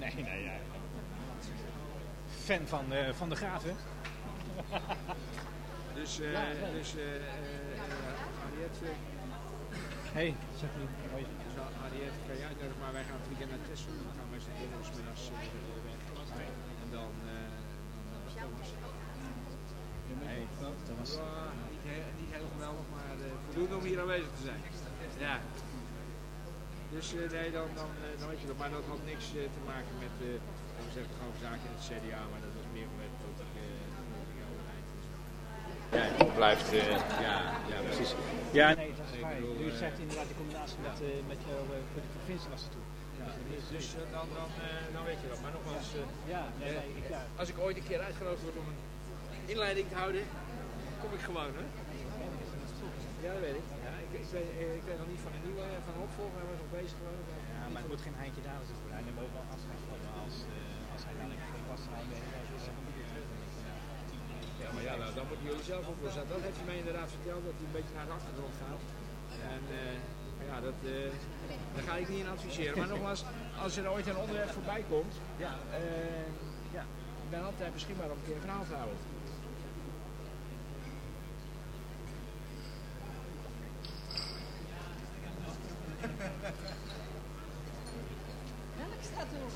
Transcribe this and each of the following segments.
Nee, ja. Fan van de Graven. Dus Harriet... Hey, zeg nu. Harriet kan je uitnodigen, maar wij gaan het weekend naar Texel. Dan gaan wij z'n donderdagsmiddags weg. En dan Thomas. Nee, dat was... Niet heel geweldig, maar voldoende om hier aanwezig te zijn. Ja. Dus nee, dan weet je dat. Maar dat had niks te maken met, we zeggen gewoon zaken in het CDA, maar dat was meer met politieke overheid. Ja, het blijft, ja, precies. Ja, nee, dat is waar. U zegt inderdaad de combinatie met jou voor de provincie was het toe. Ja, dus dan weet je dat. Maar nogmaals, als ik ooit een keer uitgenodigd word om een inleiding te houden, kom ik gewoon, hè? Ja, dat weet ik. Ja, ik weet nog niet van een nieuwe van opvolger, hij was nog bezig geloof ik. Ja, maar het moet geen eindje daar zitten. Hij neemt ook wel afscheid van als hij dan geen vast houden is hij niet weer terug. Ja, maar ja, dan moeten jullie zelf oplossen. Dat heeft hij mij inderdaad verteld, dat hij een beetje naar de achtergrond gaat. En ja, dat ga ik niet in adviseren. Maar nogmaals, als er ooit een onderwerp voorbij komt, ik ben altijd beschikbaar om een keer een verhaal te houden. Welk staat er?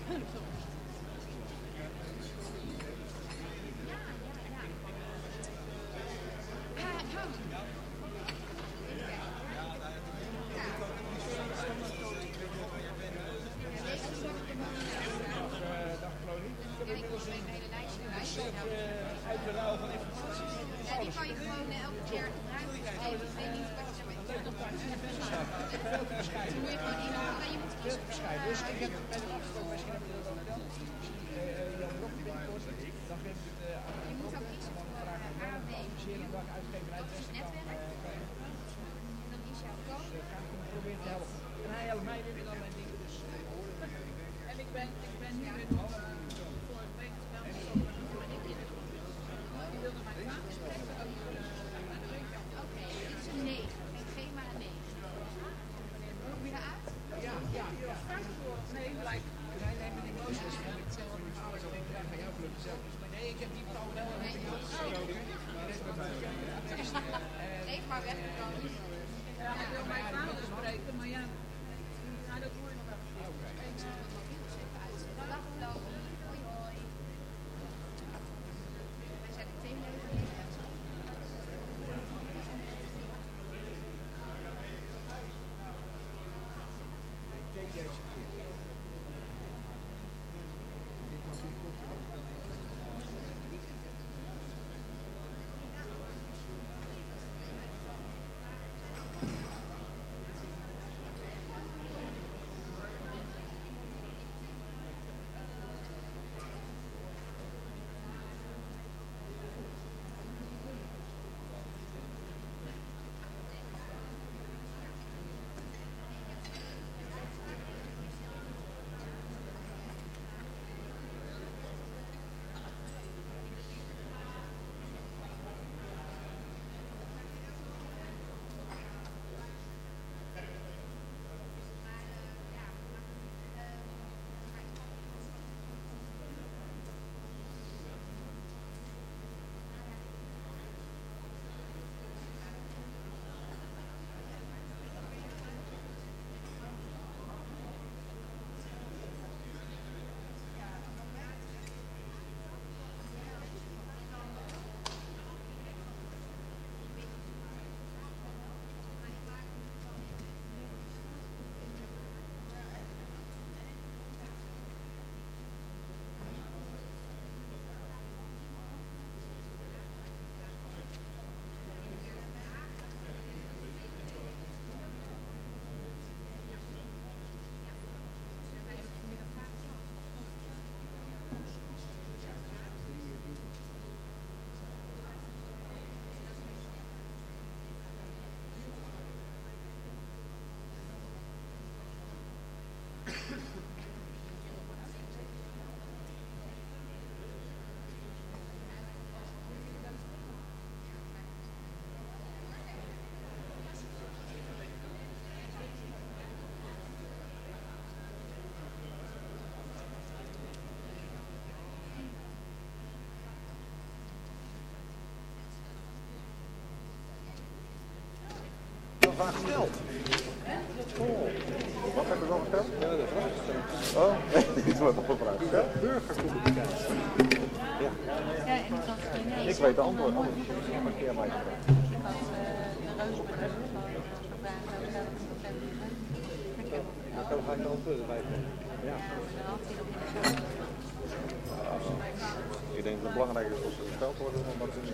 Ja, die kan je gewoon elke keer gebruiken. Ik weet niet wat je ermee doet. Dan moet je gewoon inhouden. Je moet kiezen. Dus ik heb bij de afspraak, misschien heb je dat al verteld, Jan Brok binnenkort, dan geef ik het Je moet ook kiezen voor A, B, een dag uitgeverij dat is netwerk. En dan is jouw code. ga ik hem proberen te helpen. En hij helpt mij weer in al mijn dingen, dus En ik ben nu weer voor het week wel maar ik in die wilde mijn vader spreken ook naar de week. Oké, dit is een 9. Geen maar een 9. Hoe je eruit? Nee, gelijk. hij neemt me niet los, dus ik zelf van mijn vader zo denk ik, ga jou plukken zelf. Nee, ik heb die vrouw wel en ik heb Leef maar weg. Ja, ik wil mijn vader spreken, maar ja, dat hoor je nog wel. Dag Flo. Hoi hoi. Wij zijn de teamleven. vraag gesteld. Wat heb ik al gesteld? Ja, de vraag gesteld. Oh, iets wat op een vraag gesteld. Burgercommunicatie. Ja. Ik weet de antwoord. Misschien markeer mij het. Ik had de reus bedacht Dan ga ik de antwoorden bij. Ja. Ik denk dat het belangrijk is als ze gesteld worden, omdat ze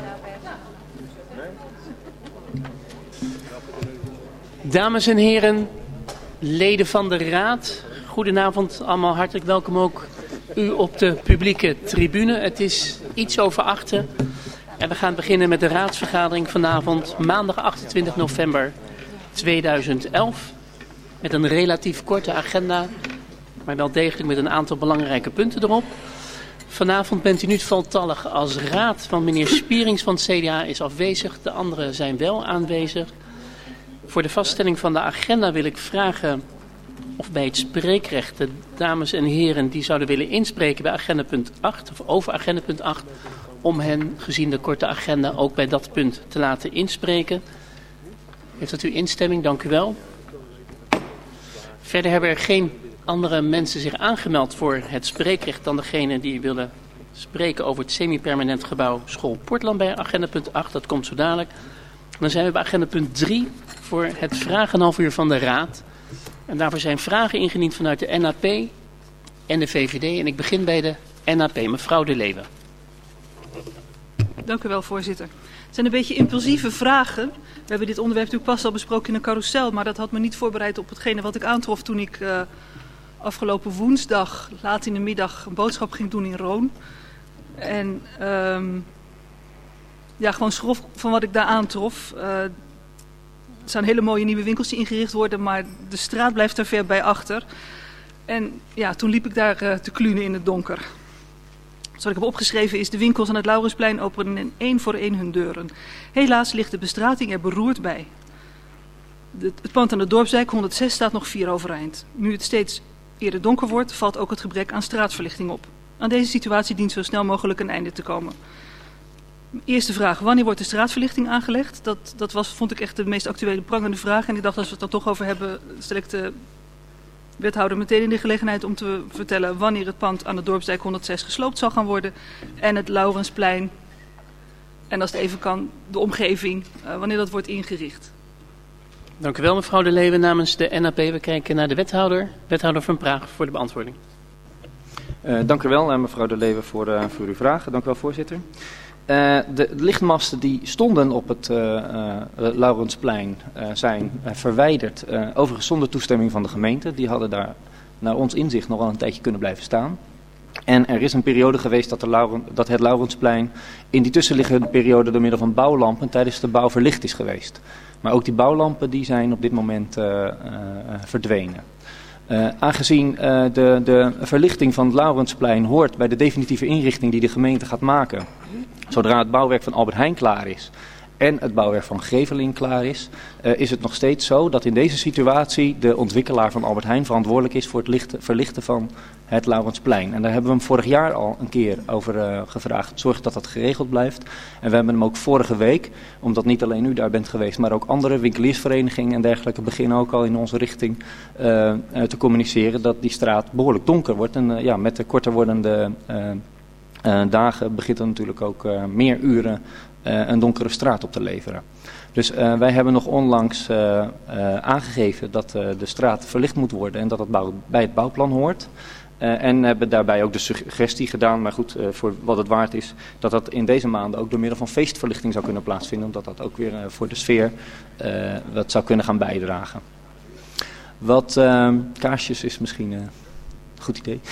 nee? Dames en heren, leden van de Raad, goedenavond allemaal, hartelijk welkom ook u op de publieke tribune. Het is iets over 8 en we gaan beginnen met de raadsvergadering vanavond, maandag 28 november 2011. Met een relatief korte agenda, maar wel degelijk met een aantal belangrijke punten erop. Vanavond bent u niet voltallig als raad, want meneer Spierings van het CDA is afwezig. De anderen zijn wel aanwezig. Voor de vaststelling van de agenda wil ik vragen of bij het spreekrecht de dames en heren die zouden willen inspreken bij agenda punt 8 of over agenda punt 8, om hen gezien de korte agenda ook bij dat punt te laten inspreken. Heeft dat uw instemming? Dank u wel. Verder hebben er geen andere mensen zich aangemeld voor het spreekrecht dan degene die willen spreken over het semi-permanent gebouw School Portland bij agenda punt 8. Dat komt zo dadelijk. Dan zijn we bij agenda punt 3 voor het vragenhalf uur van de Raad. En daarvoor zijn vragen ingediend vanuit de NAP en de VVD. En ik begin bij de NAP, mevrouw De Leeuwen. Dank u wel, voorzitter. Het zijn een beetje impulsieve vragen. We hebben dit onderwerp natuurlijk pas al besproken in een carousel, maar dat had me niet voorbereid op hetgene wat ik aantrof toen ik afgelopen woensdag laat in de middag een boodschap ging doen in Roon. En gewoon schrof van wat ik daar aantrof. Er zijn hele mooie nieuwe winkels die ingericht worden, maar de straat blijft er ver bij achter. En ja, toen liep ik daar te klunen in het donker. Dus wat ik heb opgeschreven is: de winkels aan het Laurensplein openen in 1 voor 1 hun deuren. Helaas ligt de bestrating er beroerd bij. Het pand aan de Dorpsdijk 106 staat nog 4 overeind. Nu het steeds eerder donker wordt, valt ook het gebrek aan straatverlichting op. Aan deze situatie dient zo snel mogelijk een einde te komen. Eerste vraag: wanneer wordt de straatverlichting aangelegd? Dat vond ik echt de meest actuele prangende vraag. En ik dacht, als we het dan toch over hebben, stel ik de wethouder meteen in de gelegenheid om te vertellen wanneer het pand aan de Dorpsdijk 106 gesloopt zal gaan worden. En het Laurensplein, en als het even kan, de omgeving, wanneer dat wordt ingericht. Dank u wel, mevrouw De Leeuwen, namens de NAP. We kijken naar de wethouder Van Praag, voor de beantwoording. Dank u wel, mevrouw De Leeuwen, voor uw vragen. Dank u wel, voorzitter. De lichtmasten die stonden op het Laurensplein zijn verwijderd, overigens zonder toestemming van de gemeente. Die hadden daar naar ons inzicht nog wel een tijdje kunnen blijven staan. En er is een periode geweest dat het Laurensplein in die tussenliggende periode door middel van bouwlampen tijdens de bouw verlicht is geweest. Maar ook die bouwlampen die zijn op dit moment verdwenen. Aangezien de verlichting van het Laurensplein hoort bij de definitieve inrichting die de gemeente gaat maken, zodra het bouwwerk van Albert Heijn klaar is en het bouwwerk van Greveling klaar is, is het nog steeds zo dat in deze situatie de ontwikkelaar van Albert Heijn verantwoordelijk is voor het verlichten van het Laurensplein. En daar hebben we hem vorig jaar al een keer over gevraagd. Zorg dat dat geregeld blijft. En we hebben hem ook vorige week, omdat niet alleen u daar bent geweest, maar ook andere winkeliersverenigingen en dergelijke beginnen ook al in onze richting te communiceren dat die straat behoorlijk donker wordt. En met de korter wordende dagen begint er natuurlijk ook meer uren een donkere straat op te leveren. Dus wij hebben nog onlangs aangegeven dat de straat verlicht moet worden en dat het bij het bouwplan hoort. En hebben daarbij ook de suggestie gedaan, maar goed, voor wat het waard is, dat dat in deze maanden ook door middel van feestverlichting zou kunnen plaatsvinden, omdat dat ook weer voor de sfeer wat zou kunnen gaan bijdragen. Wat kaarsjes is misschien een goed idee.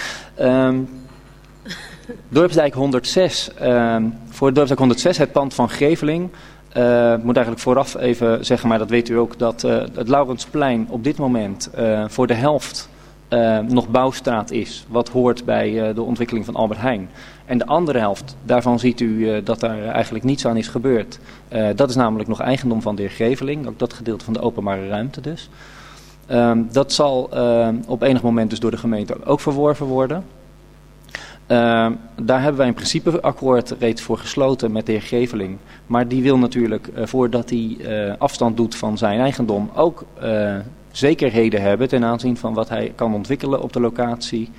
Dorpsdijk 106, voor Dorpsdijk 106, het pand van Greveling. Ik moet eigenlijk vooraf even zeggen, maar dat weet u ook, dat het Laurensplein op dit moment voor de helft nog bouwstraat is, wat hoort bij de ontwikkeling van Albert Heijn. En de andere helft, daarvan ziet u dat daar eigenlijk niets aan is gebeurd. Dat is namelijk nog eigendom van de heer Greveling, ook dat gedeelte van de openbare ruimte dus. Dat zal op enig moment dus door de gemeente ook verworven worden. Daar hebben wij een principeakkoord reeds voor gesloten met de heer Greveling. Maar die wil natuurlijk, voordat hij afstand doet van zijn eigendom, ook zekerheden hebben ten aanzien van wat hij kan ontwikkelen op de locatie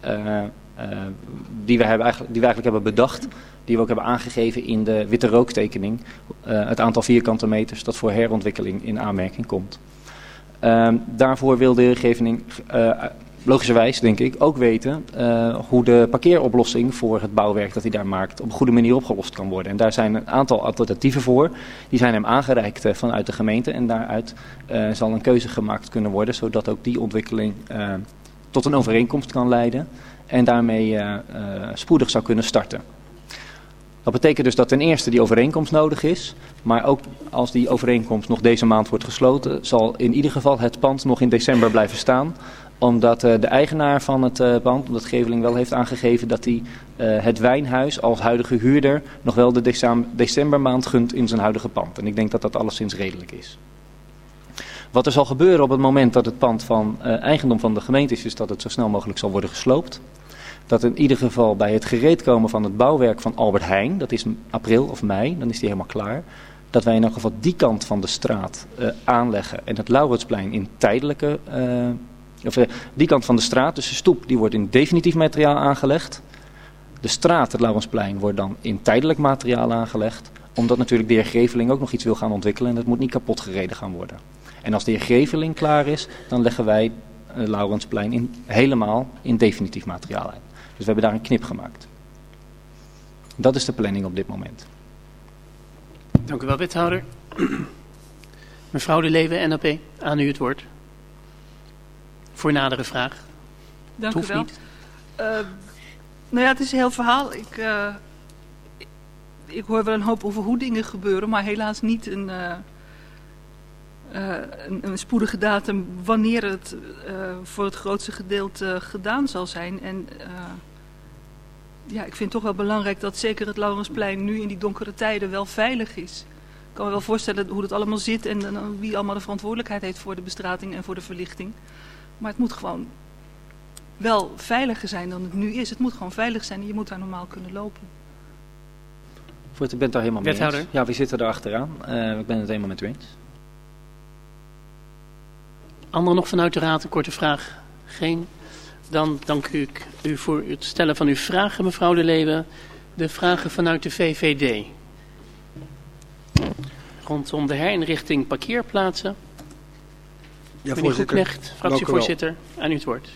die we eigenlijk hebben bedacht. Die we ook hebben aangegeven in de witte rooktekening. Het aantal vierkante meters dat voor herontwikkeling in aanmerking komt. Daarvoor wil de heer Greveling logischerwijs, denk ik, ook weten hoe de parkeeroplossing voor het bouwwerk dat hij daar maakt op een goede manier opgelost kan worden. En daar zijn een aantal alternatieven voor. Die zijn hem aangereikt vanuit de gemeente en daaruit zal een keuze gemaakt kunnen worden, zodat ook die ontwikkeling tot een overeenkomst kan leiden en daarmee spoedig zou kunnen starten. Dat betekent dus dat ten eerste die overeenkomst nodig is, maar ook als die overeenkomst nog deze maand wordt gesloten, zal in ieder geval het pand nog in december blijven staan, omdat de eigenaar van het pand, omdat Greveling wel heeft aangegeven dat hij het wijnhuis als huidige huurder nog wel de decembermaand gunt in zijn huidige pand. En ik denk dat dat alleszins redelijk is. Wat er zal gebeuren op het moment dat het pand van eigendom van de gemeente is dat het zo snel mogelijk zal worden gesloopt. Dat in ieder geval bij het gereedkomen van het bouwwerk van Albert Heijn, dat is april of mei, dan is die helemaal klaar. Dat wij in elk geval die kant van de straat aanleggen en het Laurensplein in tijdelijke... die kant van de straat, dus de stoep, die wordt in definitief materiaal aangelegd. De straat, het Laurensplein, wordt dan in tijdelijk materiaal aangelegd. Omdat natuurlijk de heer Greveling ook nog iets wil gaan ontwikkelen en dat moet niet kapot gereden gaan worden. En als de heer Greveling klaar is, dan leggen wij het Laurensplein helemaal in definitief materiaal aan. Dus we hebben daar een knip gemaakt. Dat is de planning op dit moment. Dank u wel, wethouder. Mevrouw De Leeuwen, NAP, aan u het woord. Voor nadere vraag. Dank u wel. Niet. Nou ja, het is een heel verhaal. Ik hoor wel een hoop over hoe dingen gebeuren, maar helaas niet een spoedige datum wanneer het voor het grootste gedeelte gedaan zal zijn. En ja, ik vind het toch wel belangrijk dat zeker het Laurensplein nu in die donkere tijden wel veilig is. Ik kan me wel voorstellen hoe het allemaal zit en wie allemaal de verantwoordelijkheid heeft voor de bestrating en voor de verlichting. Maar het moet gewoon wel veiliger zijn dan het nu is. Het moet gewoon veilig zijn en je moet daar normaal kunnen lopen. Voorzitter, ik ben het daar helemaal mee wethouder. eens. Ja, we zitten daar achteraan. Ik ben het helemaal met u eens. Anderen nog vanuit de raad een korte vraag? Geen? Dan dank ik u voor het stellen van uw vragen, mevrouw De Leeuwen. De vragen vanuit de VVD. Rondom de herinrichting parkeerplaatsen. Ja, meneer Goeknecht, fractievoorzitter, aan u het woord.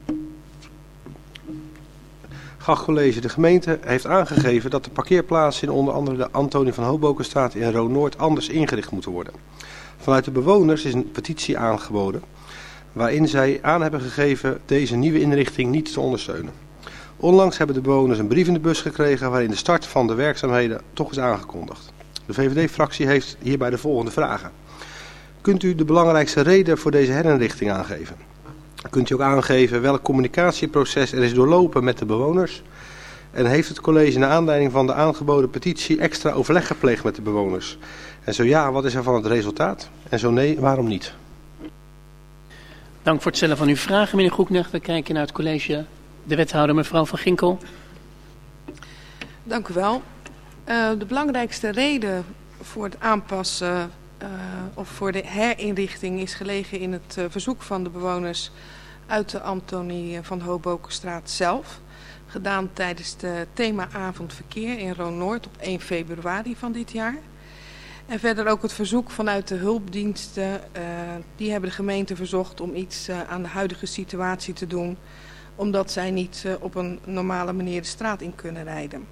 Geacht college, de gemeente heeft aangegeven dat de parkeerplaatsen in onder andere de Antonie van Hobokenstraat in Roonoord anders ingericht moeten worden. Vanuit de bewoners is een petitie aangeboden waarin zij aan hebben gegeven deze nieuwe inrichting niet te ondersteunen. Onlangs hebben de bewoners een brief in de bus gekregen waarin de start van de werkzaamheden toch is aangekondigd. De VVD-fractie heeft hierbij de volgende vragen. Kunt u de belangrijkste reden voor deze herinrichting aangeven? Kunt u ook aangeven welk communicatieproces er is doorlopen met de bewoners? En heeft het college naar aanleiding van de aangeboden petitie extra overleg gepleegd met de bewoners? En zo ja, wat is er van het resultaat? En zo nee, waarom niet? Dank voor het stellen van uw vragen, meneer Goeknecht. We kijken naar het college. De wethouder, mevrouw Van Ginkel. Dank u wel. De belangrijkste reden voor het aanpassen of voor de herinrichting is gelegen in het verzoek van de bewoners uit de Antonie van Hobokenstraat zelf. Gedaan tijdens de themaavond verkeer in Roonoord op 1 februari van dit jaar. En verder ook het verzoek vanuit de hulpdiensten. Die hebben de gemeente verzocht om iets aan de huidige situatie te doen. Omdat zij niet op een normale manier de straat in kunnen rijden.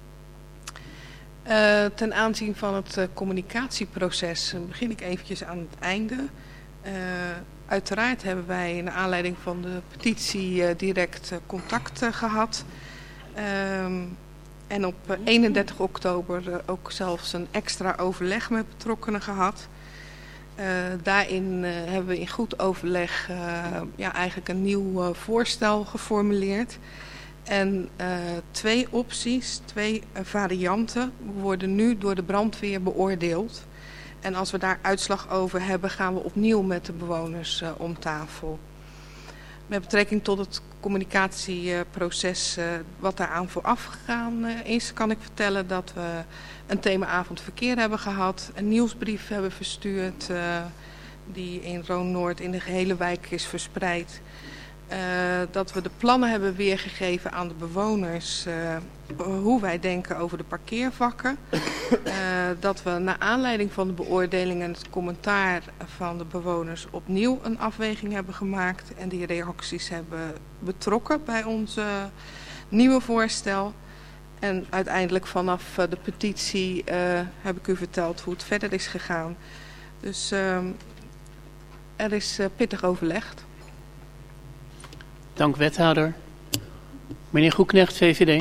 Ten aanzien van het communicatieproces begin ik eventjes aan het einde. Uiteraard hebben wij naar aanleiding van de petitie direct contact gehad. En op 31 oktober ook zelfs een extra overleg met betrokkenen gehad. Daarin hebben we in goed overleg eigenlijk een nieuw voorstel geformuleerd. En 2 opties, 2 varianten worden nu door de brandweer beoordeeld. En als we daar uitslag over hebben, gaan we opnieuw met de bewoners om tafel. Met betrekking tot het communicatieproces wat daaraan vooraf gegaan is, kan ik vertellen dat we een themaavond verkeer hebben gehad, een nieuwsbrief hebben verstuurd die in Roon-Noord in de gehele wijk is verspreid. Dat we de plannen hebben weergegeven aan de bewoners hoe wij denken over de parkeervakken. Dat we naar aanleiding van de beoordeling en het commentaar van de bewoners opnieuw een afweging hebben gemaakt en die reacties hebben betrokken bij ons nieuwe voorstel. En uiteindelijk vanaf de petitie heb ik u verteld hoe het verder is gegaan. Dus er is pittig overlegd. Dank wethouder. Meneer Goeknecht, VVD.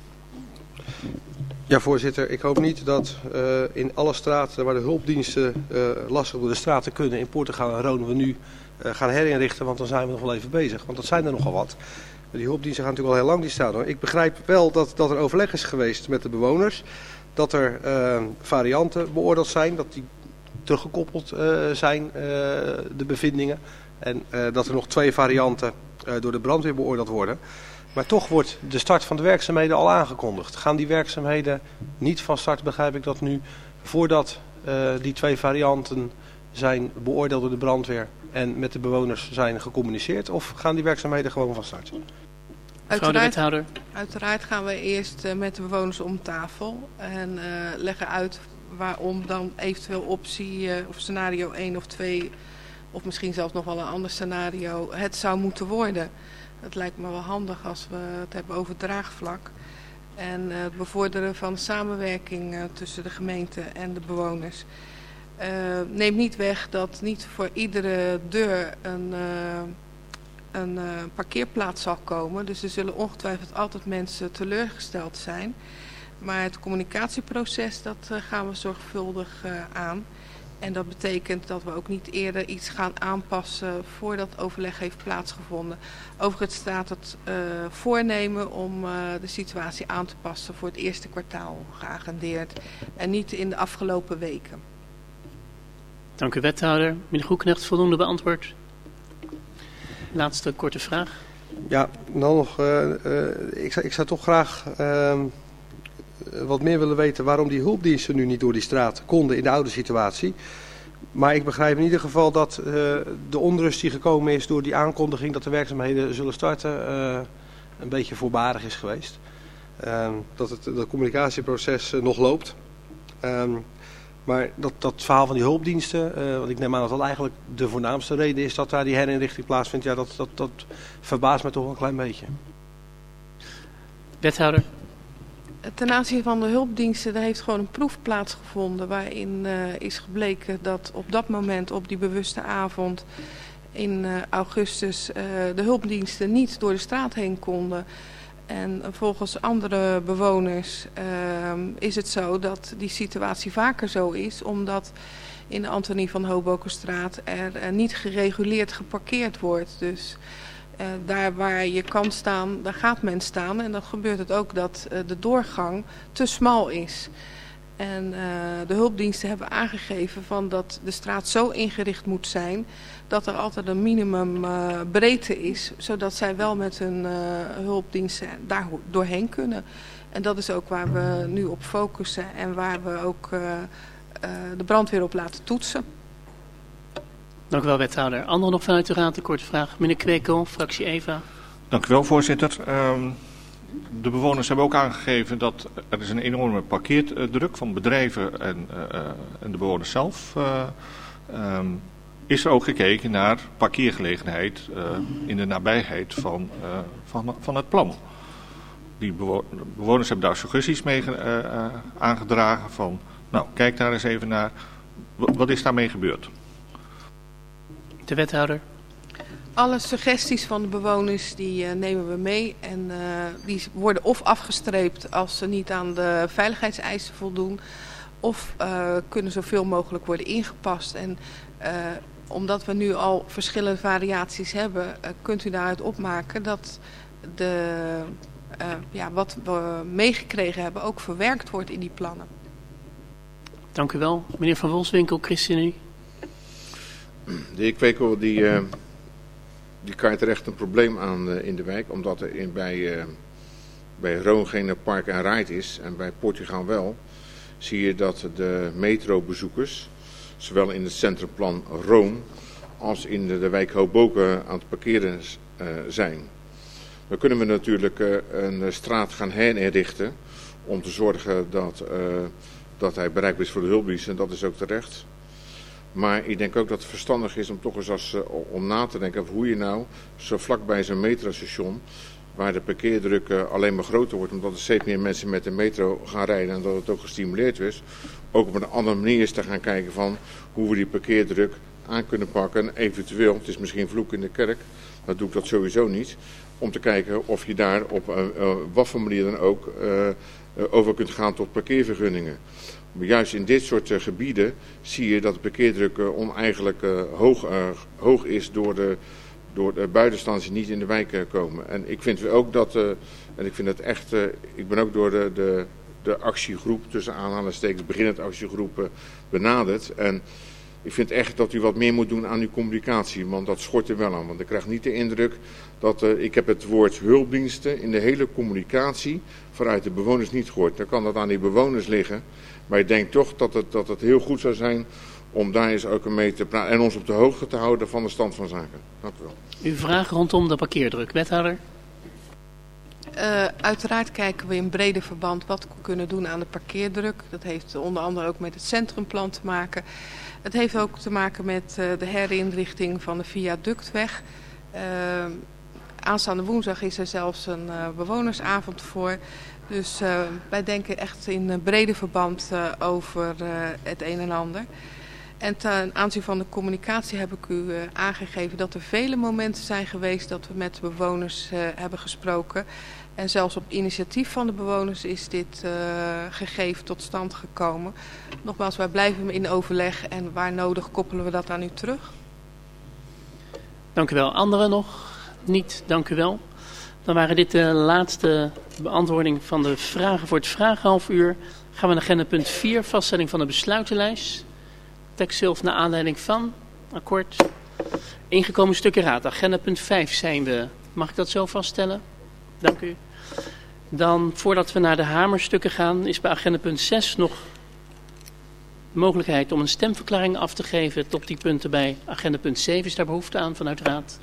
Ja, voorzitter. Ik hoop niet dat in alle straten waar de hulpdiensten lastig door de straten kunnen in Portugal en Roon we nu gaan herinrichten, want dan zijn we nog wel even bezig. Want dat zijn er nogal wat. Die hulpdiensten gaan natuurlijk al heel lang die staan. Hoor. Ik begrijp wel dat er overleg is geweest met de bewoners. Dat er varianten beoordeeld zijn, dat die teruggekoppeld zijn, de bevindingen. En dat er nog 2 varianten door de brandweer beoordeeld worden. Maar toch wordt de start van de werkzaamheden al aangekondigd. Gaan die werkzaamheden niet van start, begrijp ik dat nu, voordat die 2 varianten zijn beoordeeld door de brandweer en met de bewoners zijn gecommuniceerd? Of gaan die werkzaamheden gewoon van start? Uiteraard gaan we eerst met de bewoners om tafel en leggen uit waarom dan eventueel optie of scenario 1 of 2... of misschien zelfs nog wel een ander scenario, het zou moeten worden. Het lijkt me wel handig als we het hebben over het draagvlak. En het bevorderen van samenwerking tussen de gemeente en de bewoners. Neemt niet weg dat niet voor iedere deur een parkeerplaats zal komen. Dus er zullen ongetwijfeld altijd mensen teleurgesteld zijn. Maar het communicatieproces, dat gaan we zorgvuldig aan. En dat betekent dat we ook niet eerder iets gaan aanpassen voordat overleg heeft plaatsgevonden. Overigens staat het voornemen om de situatie aan te passen voor het eerste kwartaal geagendeerd. En niet in de afgelopen weken. Dank u wethouder. Meneer Goeknecht, voldoende beantwoord. Laatste korte vraag. Ja, dan nog. Ik zou toch graag wat meer willen weten waarom die hulpdiensten nu niet door die straat konden in de oude situatie. Maar ik begrijp in ieder geval dat de onrust die gekomen is door die aankondiging dat de werkzaamheden zullen starten een beetje voorbarig is geweest. Dat het communicatieproces nog loopt. Maar dat verhaal van die hulpdiensten, want ik neem aan dat dat eigenlijk de voornaamste reden is dat daar die herinrichting plaatsvindt. Ja, dat verbaast me toch wel een klein beetje. Wethouder. Ten aanzien van de hulpdiensten, er heeft gewoon een proef plaatsgevonden waarin is gebleken dat op dat moment, op die bewuste avond in augustus, de hulpdiensten niet door de straat heen konden. En volgens andere bewoners is het zo dat die situatie vaker zo is, omdat in de Antonie van Hobokenstraat er niet gereguleerd geparkeerd wordt. Dus daar waar je kan staan, daar gaat men staan. En dan gebeurt het ook dat de doorgang te smal is. En de hulpdiensten hebben aangegeven van dat de straat zo ingericht moet zijn dat er altijd een minimum breedte is, zodat zij wel met hun hulpdiensten daar doorheen kunnen. En dat is ook waar we nu op focussen en waar we ook de brandweer op laten toetsen. Dank u wel, wethouder. Anderen nog vanuit de raad een korte vraag. Meneer Kwekel, fractie EVA. Dank u wel, voorzitter. De bewoners hebben ook aangegeven dat er is een enorme parkeerdruk van bedrijven en de bewoners zelf. Is er ook gekeken naar parkeergelegenheid in de nabijheid van het plan. Die bewoners hebben daar suggesties mee aangedragen van, nou, kijk daar eens even naar, wat is daarmee gebeurd? De wethouder. Alle suggesties van de bewoners die nemen we mee en die worden of afgestreept als ze niet aan de veiligheidseisen voldoen, of kunnen zoveel mogelijk worden ingepast. En omdat we nu al verschillende variaties hebben, kunt u daaruit opmaken dat wat we meegekregen hebben ook verwerkt wordt in die plannen. Dank u wel. Meneer Van Wolfswinkel, ChristenUnie. De heer Kwekel die die kaart er echt een probleem aan in de wijk, omdat er bij Roon geen park en ride is en bij Portugal wel, zie je dat de metrobezoekers, zowel in het centrumplan Roon als in de wijk Hoboken aan het parkeren zijn. Dan kunnen we natuurlijk een straat gaan herinrichten om te zorgen dat hij bereikbaar is voor de hulpdiensten, en dat is ook terecht. Maar ik denk ook dat het verstandig is om toch eens om na te denken over hoe je nou zo vlakbij zo'n metrostation, waar de parkeerdruk alleen maar groter wordt, omdat er steeds meer mensen met de metro gaan rijden en dat het ook gestimuleerd is, ook op een andere manier is te gaan kijken van hoe we die parkeerdruk aan kunnen pakken. En eventueel, het is misschien vloek in de kerk, dat doe ik dat sowieso niet, om te kijken of je daar op wat voor manier dan ook over kunt gaan tot parkeervergunningen. Maar juist in dit soort gebieden zie je dat de parkeerdruk oneigenlijk hoog is door de buitenstaanders die niet in de wijk komen. En ik vind ook dat, en ik vind het echt, ik ben ook door de actiegroep, tussen aanhalingstekens beginnend actiegroep, benaderd. En ik vind echt dat u wat meer moet doen aan uw communicatie, want dat schort er wel aan. Want ik krijg niet de indruk dat, ik heb het woord hulpdiensten in de hele communicatie vanuit de bewoners niet gehoord. Dan kan dat aan die bewoners liggen. Maar ik denk toch dat het heel goed zou zijn om daar eens ook mee te praten en ons op de hoogte te houden van de stand van zaken. Dank u wel. Uw vraag rondom de parkeerdruk, wethouder? Uiteraard kijken we in brede verband wat we kunnen doen aan de parkeerdruk. Dat heeft onder andere ook met het centrumplan te maken. Het heeft ook te maken met de herinrichting van de viaductweg. Aanstaande woensdag is er zelfs een bewonersavond voor. Dus wij denken echt in brede verband over het een en ander. En ten aanzien van de communicatie heb ik u aangegeven dat er vele momenten zijn geweest dat we met de bewoners hebben gesproken. En zelfs op initiatief van de bewoners is dit gegeven tot stand gekomen. Nogmaals, wij blijven in overleg en waar nodig koppelen we dat aan u terug. Dank u wel. Anderen nog? Niet, dank u wel. Dan waren dit de laatste beantwoording van de vragen voor het vragenhalfuur. Gaan we naar agenda punt 4, vaststelling van de besluitenlijst. Tekst zelf naar aanleiding van, akkoord. Ingekomen stukken raad. Agenda punt 5 zijn we. Mag ik dat zo vaststellen? Dank u. Dan, voordat we naar de hamerstukken gaan, is bij agenda punt 6 nog de mogelijkheid om een stemverklaring af te geven op die punten bij agenda punt 7. Is daar behoefte aan vanuit raad?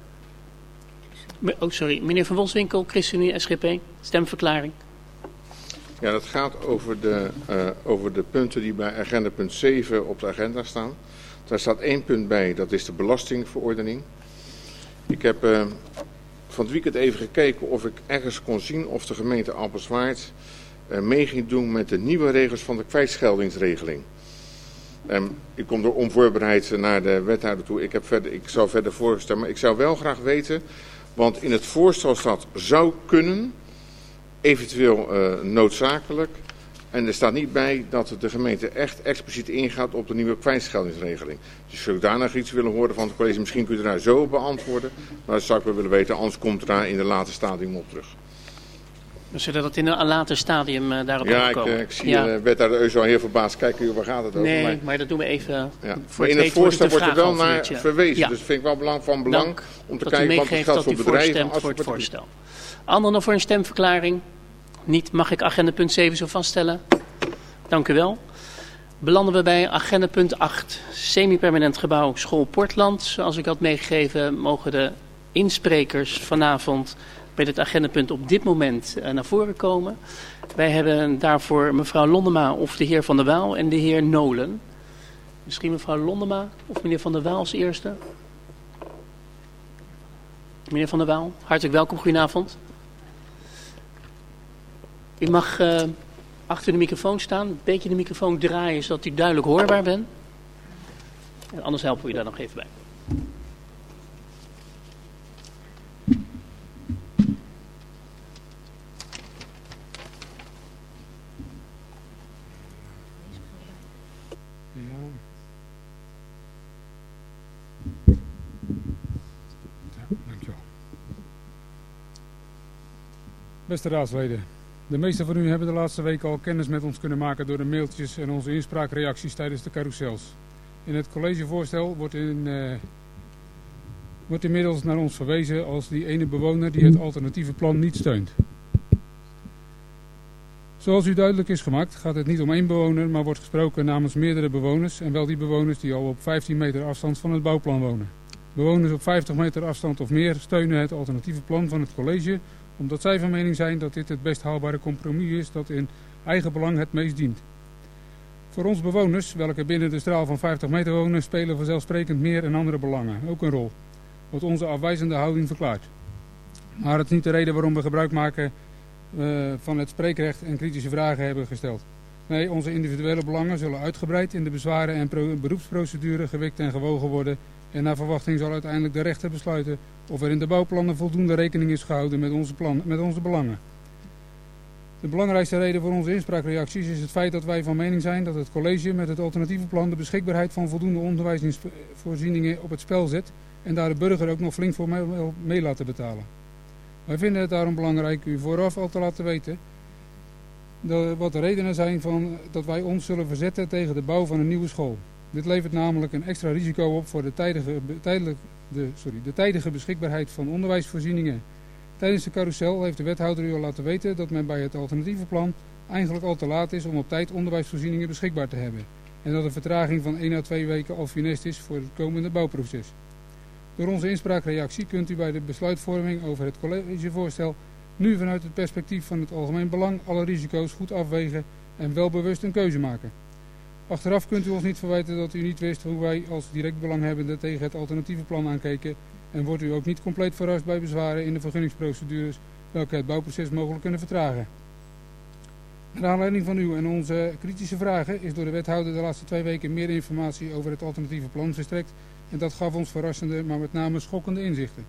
Oh, sorry. Meneer Van Wolfswinkel, ChristenUnie, SGP, stemverklaring. Ja, dat gaat over de punten die bij agenda punt 7 op de agenda staan. Daar staat 1 punt bij, dat is de belastingverordening. Ik heb van het weekend even gekeken of ik ergens kon zien of de gemeente Alperswaard mee ging doen met de nieuwe regels van de kwijtscheldingsregeling. Ik kom door onvoorbereid naar de wethouder toe. Ik zou verder voorstellen, maar ik zou wel graag weten, want in het voorstel staat zou kunnen, eventueel noodzakelijk. En er staat niet bij dat de gemeente echt expliciet ingaat op de nieuwe kwijtscheldingsregeling. Dus zou ik daar nog iets willen horen van het college. Misschien kunt u daar zo op beantwoorden. Maar dat zou ik wel willen weten, anders komt er daar in de later stadium op terug. Zodat het in een later stadium daarop kan komen. Ja, ik zie wethouder Eus al heel verbaasd kijken, waar gaat het over? Nee, maar dat doen we even. Ja. Maar in het voorstel wordt er wel naar verwezen. Ja. Dus dat vind ik wel van belang om te kijken wat het geldt voor bedrijven als voor het voorstel. Anderen nog voor een stemverklaring? Niet. Mag ik agenda punt 7 zo vaststellen? Dank u wel. Belanden we bij agenda punt 8. Semi-permanent gebouw School Portland. Zoals ik had meegegeven mogen de insprekers vanavond bij dit agendapunt op dit moment naar voren komen. Wij hebben daarvoor mevrouw Londema of de heer Van der Waal en de heer Nolen. Misschien mevrouw Londema of meneer Van der Waal als eerste. Meneer Van der Waal, hartelijk welkom, goedenavond. U mag achter de microfoon staan, een beetje de microfoon draaien zodat u duidelijk hoorbaar bent. En anders helpen we u daar nog even bij. Beste raadsleden, de meesten van u hebben de laatste weken al kennis met ons kunnen maken door de mailtjes en onze inspraakreacties tijdens de carousels. In het collegevoorstel wordt wordt inmiddels naar ons verwezen als die ene bewoner die het alternatieve plan niet steunt. Zoals u duidelijk is gemaakt gaat het niet om één bewoner, maar wordt gesproken namens meerdere bewoners en wel die bewoners die al op 15 meter afstand van het bouwplan wonen. Bewoners op 50 meter afstand of meer steunen het alternatieve plan van het college omdat zij van mening zijn dat dit het best haalbare compromis is dat in eigen belang het meest dient. Voor ons bewoners, welke binnen de straal van 50 meter wonen, spelen vanzelfsprekend meer en andere belangen ook een rol, wat onze afwijzende houding verklaart. Maar het is niet de reden waarom we gebruik maken van het spreekrecht en kritische vragen hebben gesteld. Nee, onze individuele belangen zullen uitgebreid in de bezwaren en beroepsprocedure gewikt en gewogen worden en naar verwachting zal uiteindelijk de rechter besluiten of er in de bouwplannen voldoende rekening is gehouden met onze belangen. De belangrijkste reden voor onze inspraakreacties is het feit dat wij van mening zijn dat het college met het alternatieve plan de beschikbaarheid van voldoende onderwijsvoorzieningen op het spel zet en daar de burger ook nog flink voor mee laten betalen. Wij vinden het daarom belangrijk u vooraf al te laten weten wat de redenen zijn dat wij ons zullen verzetten tegen de bouw van een nieuwe school. Dit levert namelijk een extra risico op voor de tijdige beschikbaarheid van onderwijsvoorzieningen. Tijdens de carousel heeft de wethouder u al laten weten dat men bij het alternatieve plan eigenlijk al te laat is om op tijd onderwijsvoorzieningen beschikbaar te hebben. En dat een vertraging van 1 à 2 weken al funest is voor het komende bouwproces. Door onze inspraakreactie kunt u bij de besluitvorming over het collegevoorstel nu vanuit het perspectief van het algemeen belang alle risico's goed afwegen en wel bewust een keuze maken. Achteraf kunt u ons niet verwijten dat u niet wist hoe wij als direct belanghebbende tegen het alternatieve plan aankeken en wordt u ook niet compleet verrast bij bezwaren in de vergunningsprocedures welke het bouwproces mogelijk kunnen vertragen. Naar aanleiding van uw en onze kritische vragen is door de wethouder de laatste 2 weken meer informatie over het alternatieve plan verstrekt en dat gaf ons verrassende, maar met name schokkende inzichten.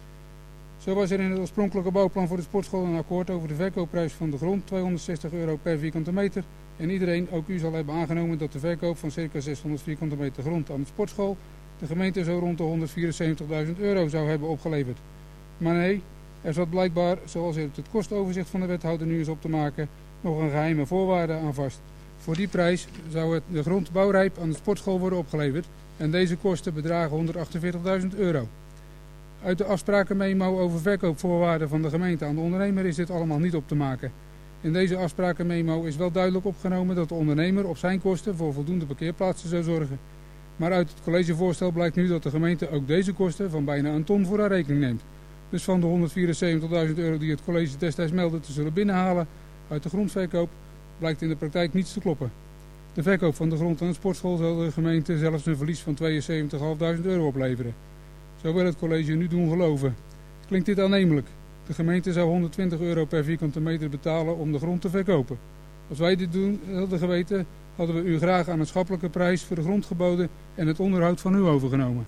Zo was er in het oorspronkelijke bouwplan voor de sportschool een akkoord over de verkoopprijs van de grond, €260 per vierkante meter. En iedereen, ook u, zal hebben aangenomen dat de verkoop van circa 600 vierkante meter grond aan de sportschool de gemeente zo rond de €174.000 zou hebben opgeleverd. Maar nee, er zat blijkbaar, zoals het kostoverzicht van de wethouder nu is op te maken, nog een geheime voorwaarde aan vast. Voor die prijs zou de grond bouwrijp aan de sportschool worden opgeleverd en deze kosten bedragen €148.000. Uit de afsprakenmemo over verkoopvoorwaarden van de gemeente aan de ondernemer is dit allemaal niet op te maken. In deze afsprakenmemo is wel duidelijk opgenomen dat de ondernemer op zijn kosten voor voldoende parkeerplaatsen zou zorgen. Maar uit het collegevoorstel blijkt nu dat de gemeente ook deze kosten van bijna een ton voor haar rekening neemt. Dus van de €174.000 die het college destijds meldde te zullen binnenhalen uit de grondverkoop, blijkt in de praktijk niets te kloppen. De verkoop van de grond aan de sportschool zal de gemeente zelfs een verlies van €72.500 opleveren. Zo wil het college nu doen geloven. Klinkt dit aannemelijk? De gemeente zou €120 per vierkante meter betalen om de grond te verkopen. Als wij dit doen hadden geweten, hadden we u graag aan een schappelijke prijs voor de grond geboden en het onderhoud van u overgenomen.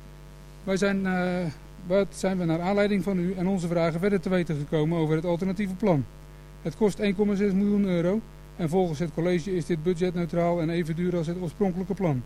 Wat zijn we naar aanleiding van u en onze vragen verder te weten gekomen over het alternatieve plan. Het kost €1,6 miljoen en volgens het college is dit budgetneutraal en even duur als het oorspronkelijke plan.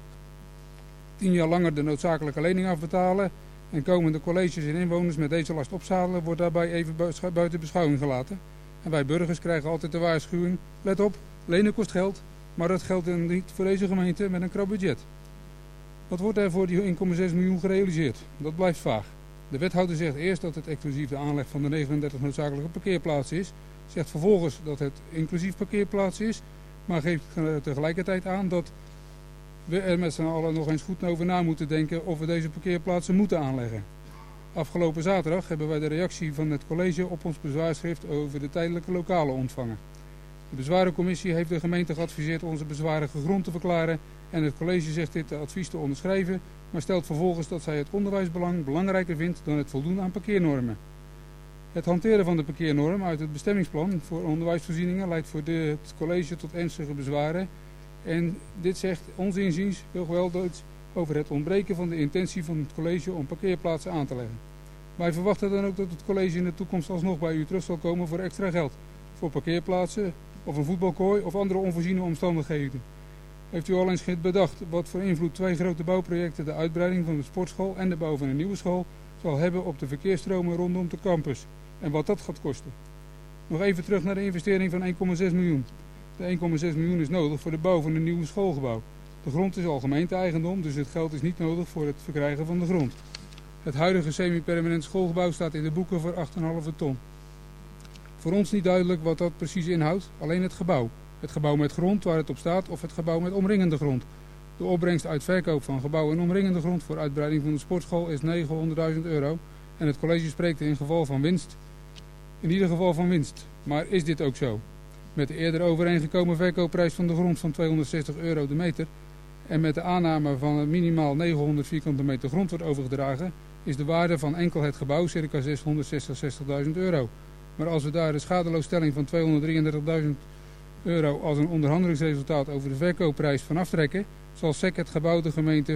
10 jaar langer de noodzakelijke lening afbetalen en komende colleges en inwoners met deze last opzadelen wordt daarbij even buiten beschouwing gelaten. En wij burgers krijgen altijd de waarschuwing, let op, lenen kost geld, maar dat geldt dan niet voor deze gemeente met een krap budget. Wat wordt er voor die €1,6 miljoen gerealiseerd? Dat blijft vaag. De wethouder zegt eerst dat het exclusief de aanleg van de 39 noodzakelijke parkeerplaatsen is, zegt vervolgens dat het inclusief parkeerplaatsen is, maar geeft tegelijkertijd aan dat we er met z'n allen nog eens goed over na moeten denken of we deze parkeerplaatsen moeten aanleggen. Afgelopen zaterdag hebben wij de reactie van het college op ons bezwaarschrift over de tijdelijke lokalen ontvangen. De bezwarencommissie heeft de gemeente geadviseerd onze bezwaren gegrond te verklaren en het college zegt dit advies te onderschrijven, maar stelt vervolgens dat zij het onderwijsbelang belangrijker vindt dan het voldoen aan parkeernormen. Het hanteren van de parkeernorm uit het bestemmingsplan voor onderwijsvoorzieningen leidt voor het college tot ernstige bezwaren. En dit zegt ons inziens heel wel iets over het ontbreken van de intentie van het college om parkeerplaatsen aan te leggen. Wij verwachten dan ook dat het college in de toekomst alsnog bij u terug zal komen voor extra geld. Voor parkeerplaatsen of een voetbalkooi of andere onvoorziene omstandigheden. Heeft u al eens bedacht wat voor invloed 2 grote bouwprojecten, de uitbreiding van de sportschool en de bouw van een nieuwe school, zal hebben op de verkeersstromen rondom de campus en wat dat gaat kosten? Nog even terug naar de investering van 1,6 miljoen. De 1,6 miljoen is nodig voor de bouw van een nieuw schoolgebouw. De grond is al gemeenteeigendom, dus het geld is niet nodig voor het verkrijgen van de grond. Het huidige semi-permanent schoolgebouw staat in de boeken voor 8,5 ton. Voor ons niet duidelijk wat dat precies inhoudt, alleen het gebouw. Het gebouw met grond waar het op staat of het gebouw met omringende grond. De opbrengst uit verkoop van gebouw en omringende grond voor uitbreiding van de sportschool is €900.000 en het college spreekt in ieder geval van winst. Maar is dit ook zo? Met de eerder overeengekomen verkoopprijs van de grond van €260 de meter en met de aanname van het minimaal 900 vierkante meter grond wordt overgedragen, is de waarde van enkel het gebouw circa €660.000. Maar als we daar de schadeloosstelling van €233.000 als een onderhandelingsresultaat over de verkoopprijs van aftrekken, zal SEC het gebouw de gemeente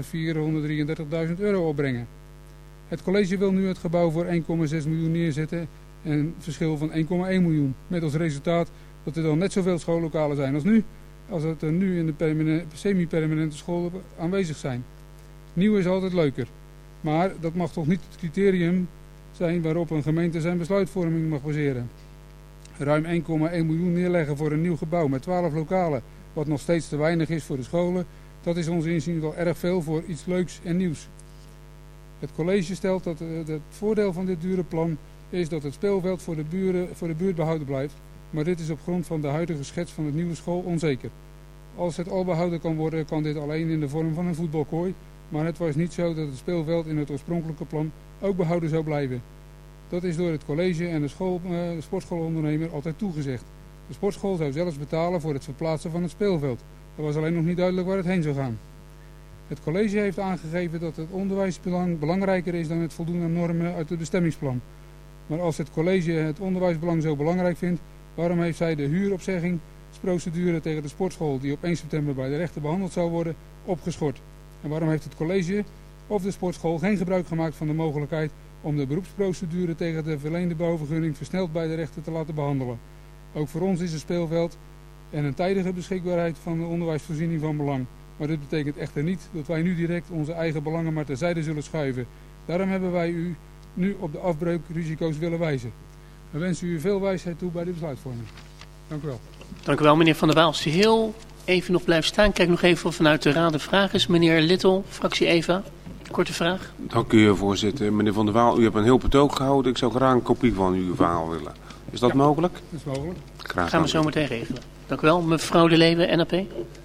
€433.000 opbrengen. Het college wil nu het gebouw voor 1,6 miljoen neerzetten en een verschil van 1,1 miljoen. Met als resultaat dat er dan net zoveel schoollokalen zijn als dat er nu in de semi-permanente scholen aanwezig zijn. Nieuw is altijd leuker. Maar dat mag toch niet het criterium zijn waarop een gemeente zijn besluitvorming mag baseren. Ruim 1,1 miljoen neerleggen voor een nieuw gebouw met 12 lokalen, wat nog steeds te weinig is voor de scholen, dat is ons inzien wel erg veel voor iets leuks en nieuws. Het college stelt dat het voordeel van dit dure plan is dat het speelveld voor de buurt behouden blijft, maar dit is op grond van de huidige schets van het nieuwe school onzeker. Als het al behouden kan worden, kan dit alleen in de vorm van een voetbalkooi, maar het was niet zo dat het speelveld in het oorspronkelijke plan ook behouden zou blijven. Dat is door het college en de sportschoolondernemer altijd toegezegd. De sportschool zou zelfs betalen voor het verplaatsen van het speelveld. Er was alleen nog niet duidelijk waar het heen zou gaan. Het college heeft aangegeven dat het onderwijsbelang belangrijker is dan het voldoen aan normen uit het bestemmingsplan. Maar als het college het onderwijsbelang zo belangrijk vindt, waarom heeft zij de huuropzeggingsprocedure tegen de sportschool, die op 1 september bij de rechter behandeld zou worden, opgeschort? En waarom heeft het college of de sportschool geen gebruik gemaakt van de mogelijkheid om de beroepsprocedure tegen de verleende bouwvergunning versneld bij de rechter te laten behandelen? Ook voor ons is een speelveld en een tijdige beschikbaarheid van de onderwijsvoorziening van belang. Maar dit betekent echter niet dat wij nu direct onze eigen belangen maar terzijde zullen schuiven. Daarom hebben wij u nu op de afbreukrisico's willen wijzen. We wensen u veel wijsheid toe bij de besluitvorming. Dank u wel. Dank u wel, meneer Van der Waal. Als u heel even nog blijft staan, kijk nog even of vanuit de raad de vraag is. Meneer Little, fractie EVA. Korte vraag. Dank u, voorzitter. Meneer Van der Waal, u hebt een heel betoog gehouden. Ik zou graag een kopie van uw verhaal willen. Is dat mogelijk? Dat is mogelijk. Graag. Gaan we zo meteen regelen. Dank u wel. Mevrouw De Leeuwen, NAP.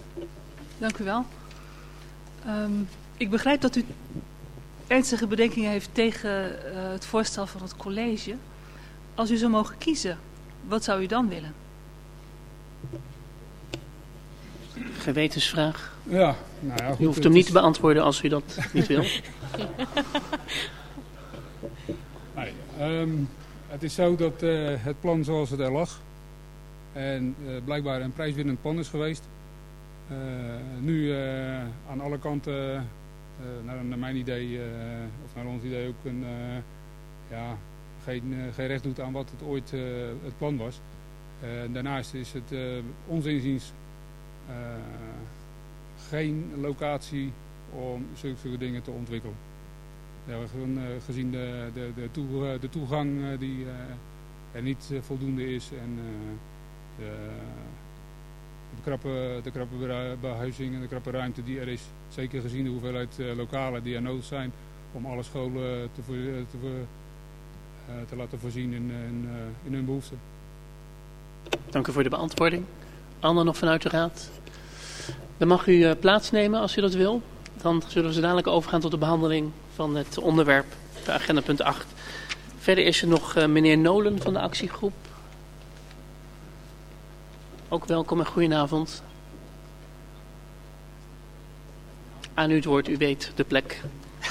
Dank u wel. Ik begrijp dat u ernstige bedenkingen heeft tegen het voorstel van het college. Als u zou mogen kiezen, wat zou u dan willen? Gewetensvraag. Ja, nou ja, goed, u hoeft hem niet te beantwoorden als u dat niet wil. Nee, het is zo dat het plan zoals het er lag en blijkbaar een prijswinnend plan is geweest. Nu aan alle kanten, naar mijn idee, of naar ons idee ook geen recht doet aan wat het ooit het plan was. Daarnaast is het ons inziens geen locatie om zulke dingen te ontwikkelen. Ja, gezien de toegang die er niet voldoende is en de krappe behuizing en de krappe ruimte die er is, zeker gezien de hoeveelheid lokalen die er nodig zijn om alle scholen te laten voorzien in hun behoeften. Dank u voor de beantwoording. Anne nog vanuit de raad. Dan mag u plaatsnemen als u dat wil. Dan zullen we dadelijk overgaan tot de behandeling van het onderwerp, de agenda punt 8. Verder is er nog meneer Nolen van de actiegroep. Ook welkom en goedenavond. Aan u het woord, u weet de plek.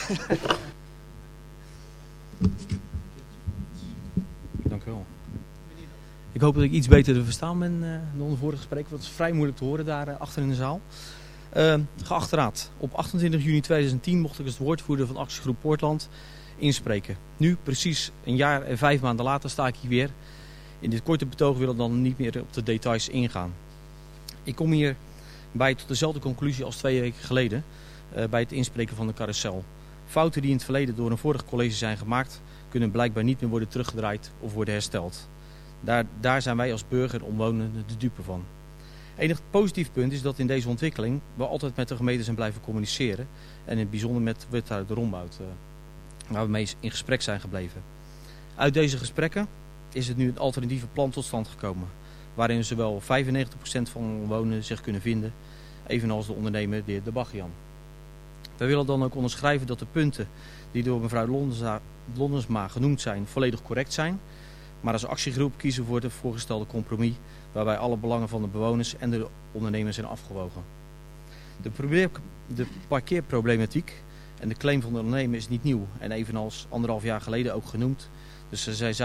Dank u wel. Ik hoop dat ik iets beter te verstaan ben dan de vorige spreker. Want het is vrij moeilijk te horen daar achter in de zaal. Geachte raad, op 28 juni 2010 mocht ik als woordvoerder van actiegroep Poortland inspreken. Nu, precies een jaar en 5 maanden later, sta ik hier weer. In dit korte betoog wil ik dan niet meer op de details ingaan. Ik kom hierbij tot dezelfde conclusie als 2 weken geleden bij het inspreken van de carousel. Fouten die in het verleden door een vorig college zijn gemaakt, kunnen blijkbaar niet meer worden teruggedraaid of worden hersteld. Daar zijn wij als burger en omwonenden de dupe van. Enig positief punt is dat in deze ontwikkeling we altijd met de gemeente zijn blijven communiceren en in het bijzonder met wethouder Rombout. waar we mee in gesprek zijn gebleven. Uit deze gesprekken is het nu een alternatieve plan tot stand gekomen, waarin zowel 95% van de omwonenden zich kunnen vinden, evenals de ondernemer de heer De Bachian. Wij willen dan ook onderschrijven dat de punten die door mevrouw Londensma genoemd zijn volledig correct zijn, maar als actiegroep kiezen we voor het voorgestelde compromis waarbij alle belangen van de bewoners en de ondernemers zijn afgewogen. De parkeerproblematiek en de claim van de ondernemer is niet nieuw en evenals 1,5 jaar geleden ook genoemd. Dus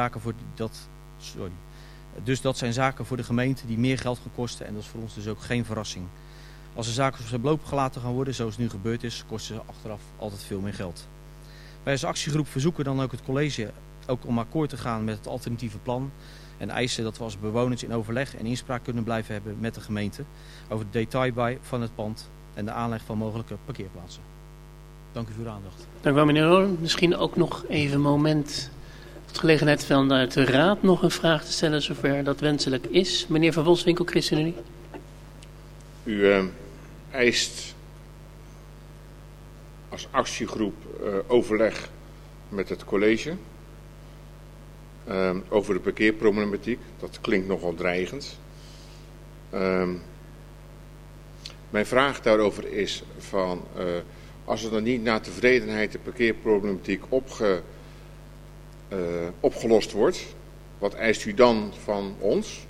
dat zijn zaken voor de gemeente die meer geld gaan kosten en dat is voor ons dus ook geen verrassing. Als de zaken op zijn beloop gelaten gaan worden, zoals nu gebeurd is, kosten ze achteraf altijd veel meer geld. Wij als actiegroep verzoeken dan ook het college ook om akkoord te gaan met het alternatieve plan en eisen dat we als bewoners in overleg en inspraak kunnen blijven hebben met de gemeente over de detailbouw van het pand en de aanleg van mogelijke parkeerplaatsen. Dank u voor uw aandacht. Dank u wel, meneer Roland. Misschien ook nog even een moment de gelegenheid vanuit de Raad nog een vraag te stellen, zover dat wenselijk is. Meneer Van Wolfswinkel, ChristenUnie. U eist als actiegroep overleg met het college over de parkeerproblematiek. Dat klinkt nogal dreigend. Mijn vraag daarover is van als er dan niet naar tevredenheid de parkeerproblematiek opgelost wordt, wat eist u dan van ons?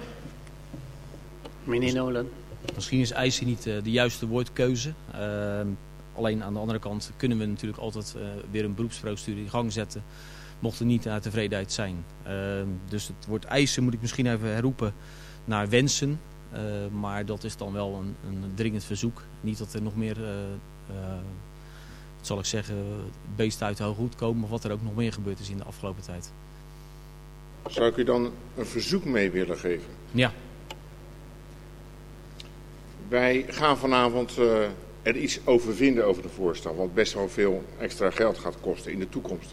Meneer Nolan. Misschien is eisen niet de juiste woordkeuze. Alleen aan de andere kant kunnen we natuurlijk altijd weer een beroepsprocedure in gang zetten, mocht er niet naar tevredenheid zijn. Dus het woord eisen moet ik misschien even herroepen naar wensen. Maar dat is dan wel een dringend verzoek. Niet dat er nog meer, wat zal ik zeggen, beesten uit de hoge hoed komen of wat er ook nog meer gebeurd is in de afgelopen tijd. Zou ik u dan een verzoek mee willen geven? Ja. Wij gaan vanavond er iets over vinden over de voorstel, wat best wel veel extra geld gaat kosten in de toekomst.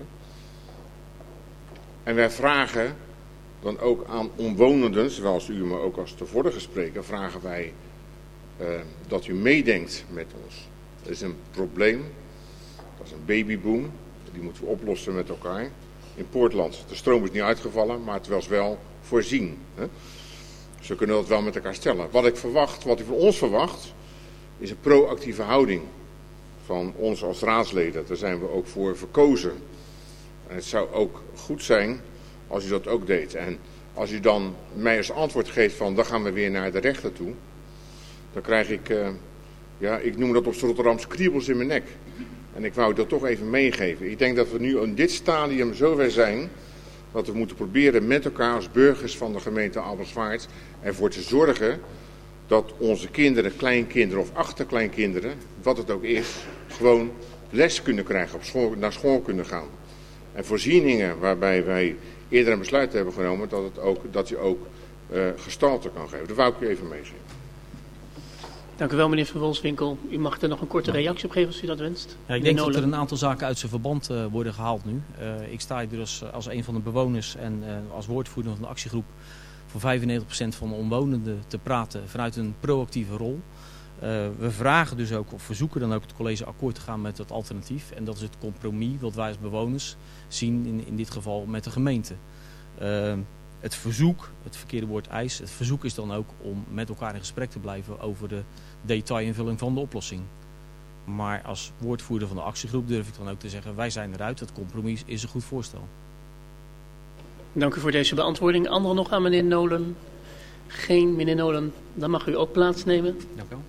En wij vragen dan ook aan omwonenden, zoals u, maar ook als de vorige spreker, vragen wij dat u meedenkt met ons. Er is een probleem, dat is een babyboom, die moeten we oplossen met elkaar. In Poortland, de stroom is niet uitgevallen, maar het was wel voorzien. Hè? Dus we kunnen dat wel met elkaar stellen. Wat u van ons verwacht, is een proactieve houding van ons als raadsleden. Daar zijn we ook voor verkozen. En het zou ook goed zijn als u dat ook deed. En als u dan mij als antwoord geeft van dan gaan we weer naar de rechter toe, dan krijg ik, ik noem dat op z'n Rotterdamse kriebels in mijn nek. En ik wou dat toch even meegeven. Ik denk dat we nu in dit stadium zover zijn dat we moeten proberen met elkaar als burgers van de gemeente Albersvaart ervoor te zorgen dat onze kinderen, kleinkinderen of achterkleinkinderen, wat het ook is, gewoon les kunnen krijgen, op school, naar school kunnen gaan. En voorzieningen waarbij wij eerder een besluit hebben genomen dat die ook gestalte kan geven. Dat wou ik u even meegeven. Dank u wel, meneer Van Wolfswinkel. U mag er nog een korte reactie op geven als u dat wenst. Ja, ik denk dat er een aantal zaken uit zijn verband worden gehaald nu. Ik sta hier dus als een van de bewoners en als woordvoerder van de actiegroep voor 95% van de omwonenden te praten vanuit een proactieve rol. We vragen dus ook, of verzoeken dan ook het college akkoord te gaan met het alternatief. En dat is het compromis wat wij als bewoners zien in dit geval met de gemeente. Het verzoek, het verkeerde woord eis, het verzoek is dan ook om met elkaar in gesprek te blijven over de detailinvulling van de oplossing. Maar als woordvoerder van de actiegroep durf ik dan ook te zeggen, wij zijn eruit, het compromis is een goed voorstel. Dank u voor deze beantwoording. Anderen nog aan meneer Nolan? Geen, meneer Nolan, dan mag u ook plaatsnemen. Dank u wel.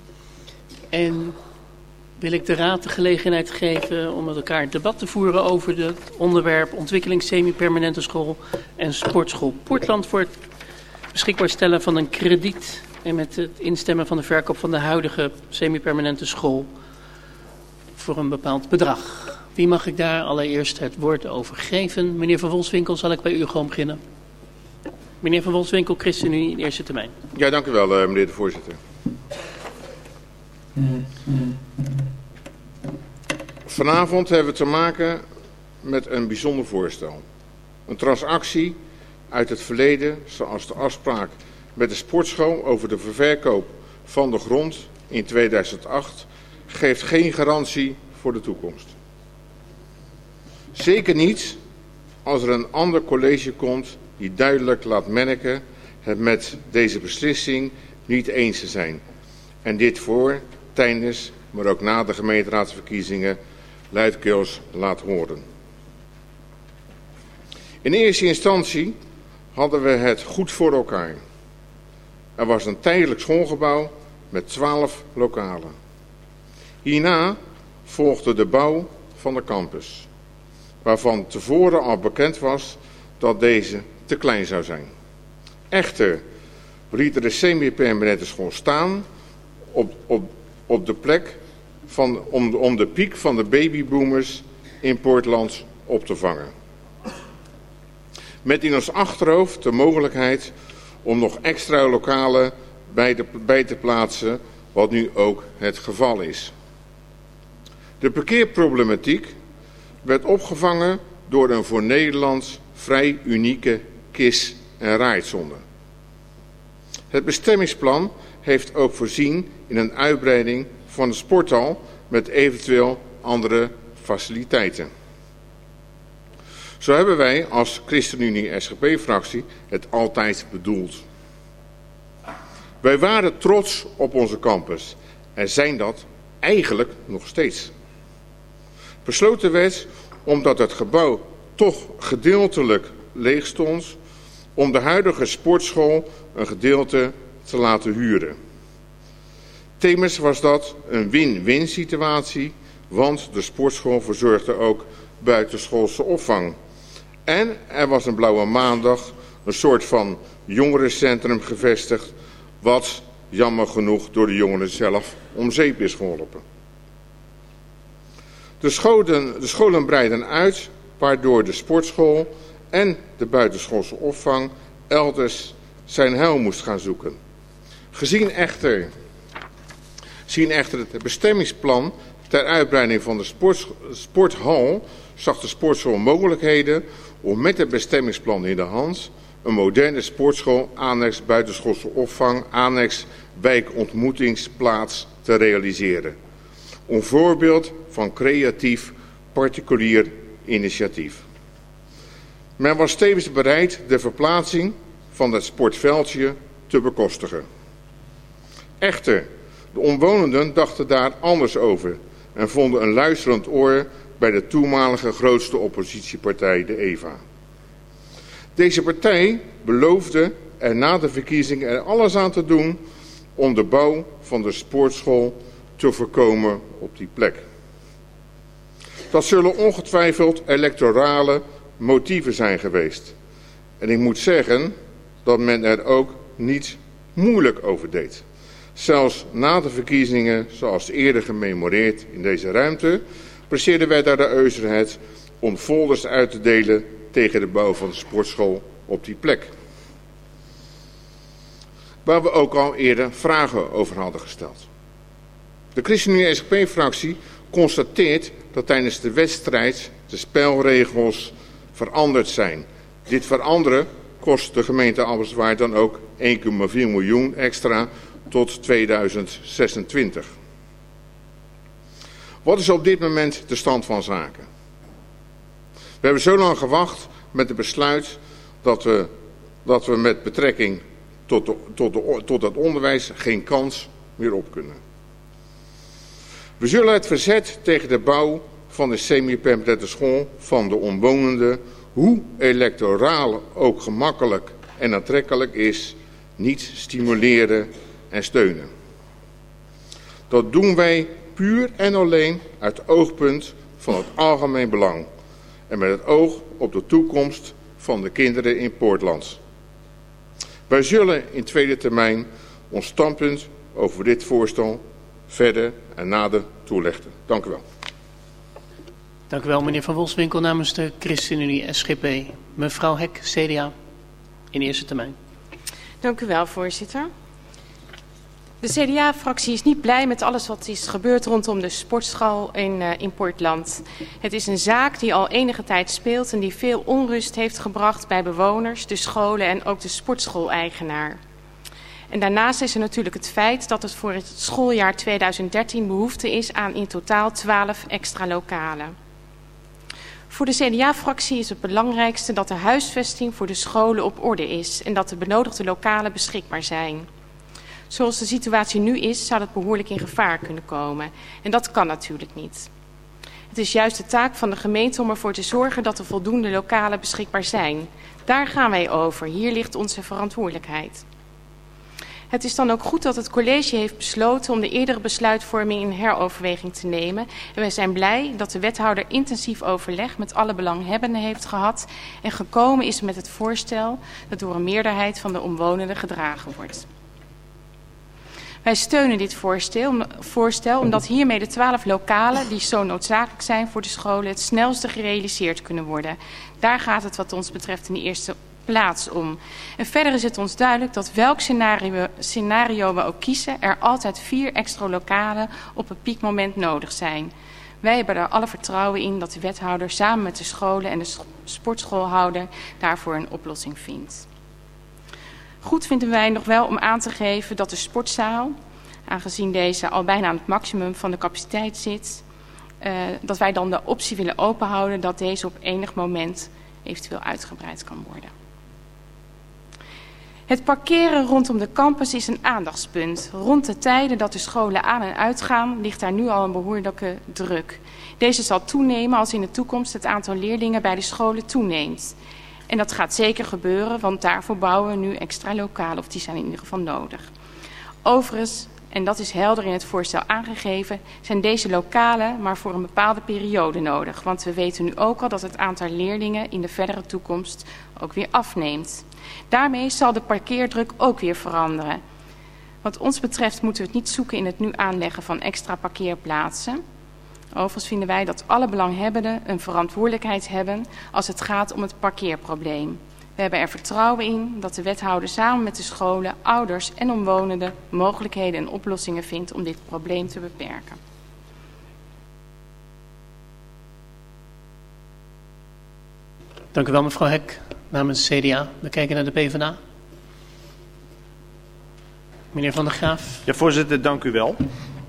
En wil ik de Raad de gelegenheid geven om met elkaar het debat te voeren over het onderwerp ontwikkeling semi-permanente school en sportschool Poortland voor het beschikbaar stellen van een krediet en met het instemmen van de verkoop van de huidige semi-permanente school voor een bepaald bedrag. Wie mag ik daar allereerst het woord over geven? Meneer Van Wolfswinkel, zal ik bij u gewoon beginnen. Meneer Van Wolfswinkel, ChristenUnie in eerste termijn. Ja, dank u wel, meneer de voorzitter. Vanavond hebben we te maken met een bijzonder voorstel. Een transactie uit het verleden, zoals de afspraak met de sportschool over de ververkoop van de grond in 2008, geeft geen garantie voor de toekomst. Zeker niet als er een ander college komt die duidelijk laat merken het met deze beslissing niet eens te zijn. En dit voor, tijdens, maar ook na de gemeenteraadsverkiezingen luidkeels laat horen. In eerste instantie hadden we het goed voor elkaar. Er was een tijdelijk schoolgebouw met 12 lokalen. Hierna volgde de bouw van de campus, waarvan tevoren al bekend was dat deze te klein zou zijn. Echter, we lieten de semi-permanente school staan op de plek om de piek van de babyboomers in Poortland op te vangen. Met in ons achterhoofd de mogelijkheid om nog extra lokalen bij te plaatsen, wat nu ook het geval is. De parkeerproblematiek werd opgevangen door een voor Nederland vrij unieke kis- en raaizone. Het bestemmingsplan heeft ook voorzien in een uitbreiding van de sporthal met eventueel andere faciliteiten. Zo hebben wij als ChristenUnie-SGP-fractie het altijd bedoeld. Wij waren trots op onze campus en zijn dat eigenlijk nog steeds. Besloten werd, omdat het gebouw toch gedeeltelijk leeg stond, om de huidige sportschool een gedeelte te laten huren. Tevens was dat een win-win situatie, want de sportschool verzorgde ook buitenschoolse opvang. En er was een blauwe maandag een soort van jongerencentrum gevestigd, wat jammer genoeg door de jongeren zelf om zeep is geholpen. De scholen breiden uit, waardoor de sportschool en de buitenschoolse opvang elders zijn heil moest gaan zoeken. Gezien echter het bestemmingsplan ter uitbreiding van de sporthal zag de sportschool mogelijkheden om met het bestemmingsplan in de hand een moderne sportschool, annex buitenschoolse opvang, annex wijkontmoetingsplaats te realiseren. Een voorbeeld van creatief particulier initiatief. Men was tevens bereid de verplaatsing van het sportveldje te bekostigen. Echter, de omwonenden dachten daar anders over en vonden een luisterend oor bij de toenmalige grootste oppositiepartij, de EVA. Deze partij beloofde er na de verkiezingen er alles aan te doen om de bouw van de sportschool te voorkomen op die plek. Dat zullen ongetwijfeld electorale motieven zijn geweest. En ik moet zeggen dat men er ook niet moeilijk over deed. Zelfs na de verkiezingen, zoals eerder gememoreerd in deze ruimte, presteerden wij daar de Euzerheid om folders uit te delen tegen de bouw van de sportschool op die plek. Waar we ook al eerder vragen over hadden gesteld. De ChristenUnie-SGP-fractie constateert dat tijdens de wedstrijd de spelregels veranderd zijn. Dit veranderen kost de gemeente Alberswaard dan ook 1,4 miljoen extra tot 2026. Wat is op dit moment de stand van zaken? We hebben zo lang gewacht met het besluit dat we met betrekking tot het onderwijs geen kans meer op kunnen. We zullen het verzet tegen de bouw van de semi-permanente school van de omwonenden, hoe electoraal ook gemakkelijk en aantrekkelijk is, niet stimuleren en steunen. Dat doen wij puur en alleen uit oogpunt van het algemeen belang en met het oog op de toekomst van de kinderen in Poortland. Wij zullen in tweede termijn ons standpunt over dit voorstel verder en nader toelichten. Dank u wel. Dank u wel, meneer Van Wolfswinkel namens de ChristenUnie SGP. Mevrouw Hek, CDA, in eerste termijn. Dank u wel, voorzitter. De CDA-fractie is niet blij met alles wat is gebeurd rondom de sportschool in Poortland. Het is een zaak die al enige tijd speelt en die veel onrust heeft gebracht bij bewoners, de scholen en ook de sportschool-eigenaar. En daarnaast is er natuurlijk het feit dat het voor het schooljaar 2013 behoefte is aan in totaal 12 extra lokalen. Voor de CDA-fractie is het belangrijkste dat de huisvesting voor de scholen op orde is en dat de benodigde lokalen beschikbaar zijn. Zoals de situatie nu is, zou dat behoorlijk in gevaar kunnen komen. En dat kan natuurlijk niet. Het is juist de taak van de gemeente om ervoor te zorgen dat er voldoende lokalen beschikbaar zijn. Daar gaan wij over. Hier ligt onze verantwoordelijkheid. Het is dan ook goed dat het college heeft besloten om de eerdere besluitvorming in heroverweging te nemen. En wij zijn blij dat de wethouder intensief overleg met alle belanghebbenden heeft gehad en gekomen is met het voorstel dat door een meerderheid van de omwonenden gedragen wordt. Wij steunen dit voorstel omdat hiermee de 12 lokalen die zo noodzakelijk zijn voor de scholen het snelste gerealiseerd kunnen worden. Daar gaat het wat ons betreft in de eerste plaats om. En verder is het ons duidelijk dat welk scenario we ook kiezen, er altijd 4 extra lokalen op een piekmoment nodig zijn. Wij hebben er alle vertrouwen in dat de wethouder samen met de scholen en de sportschoolhouder daarvoor een oplossing vindt. Goed vinden wij nog wel om aan te geven dat de sportzaal, aangezien deze al bijna aan het maximum van de capaciteit zit, dat wij dan de optie willen openhouden dat deze op enig moment eventueel uitgebreid kan worden. Het parkeren rondom de campus is een aandachtspunt. Rond de tijden dat de scholen aan en uitgaan ligt daar nu al een behoorlijke druk. Deze zal toenemen als in de toekomst het aantal leerlingen bij de scholen toeneemt. En dat gaat zeker gebeuren, want daarvoor bouwen we nu extra lokalen, of die zijn in ieder geval nodig. Overigens, en dat is helder in het voorstel aangegeven, zijn deze lokalen maar voor een bepaalde periode nodig. Want we weten nu ook al dat het aantal leerlingen in de verdere toekomst ook weer afneemt. Daarmee zal de parkeerdruk ook weer veranderen. Wat ons betreft moeten we het niet zoeken in het nu aanleggen van extra parkeerplaatsen. Overigens vinden wij dat alle belanghebbenden een verantwoordelijkheid hebben als het gaat om het parkeerprobleem. We hebben er vertrouwen in dat de wethouder samen met de scholen, ouders en omwonenden mogelijkheden en oplossingen vindt om dit probleem te beperken. Dank u wel, mevrouw Hek. Namens CDA. We kijken naar de PvdA. Meneer Van der Graaf. Ja, voorzitter, dank u wel.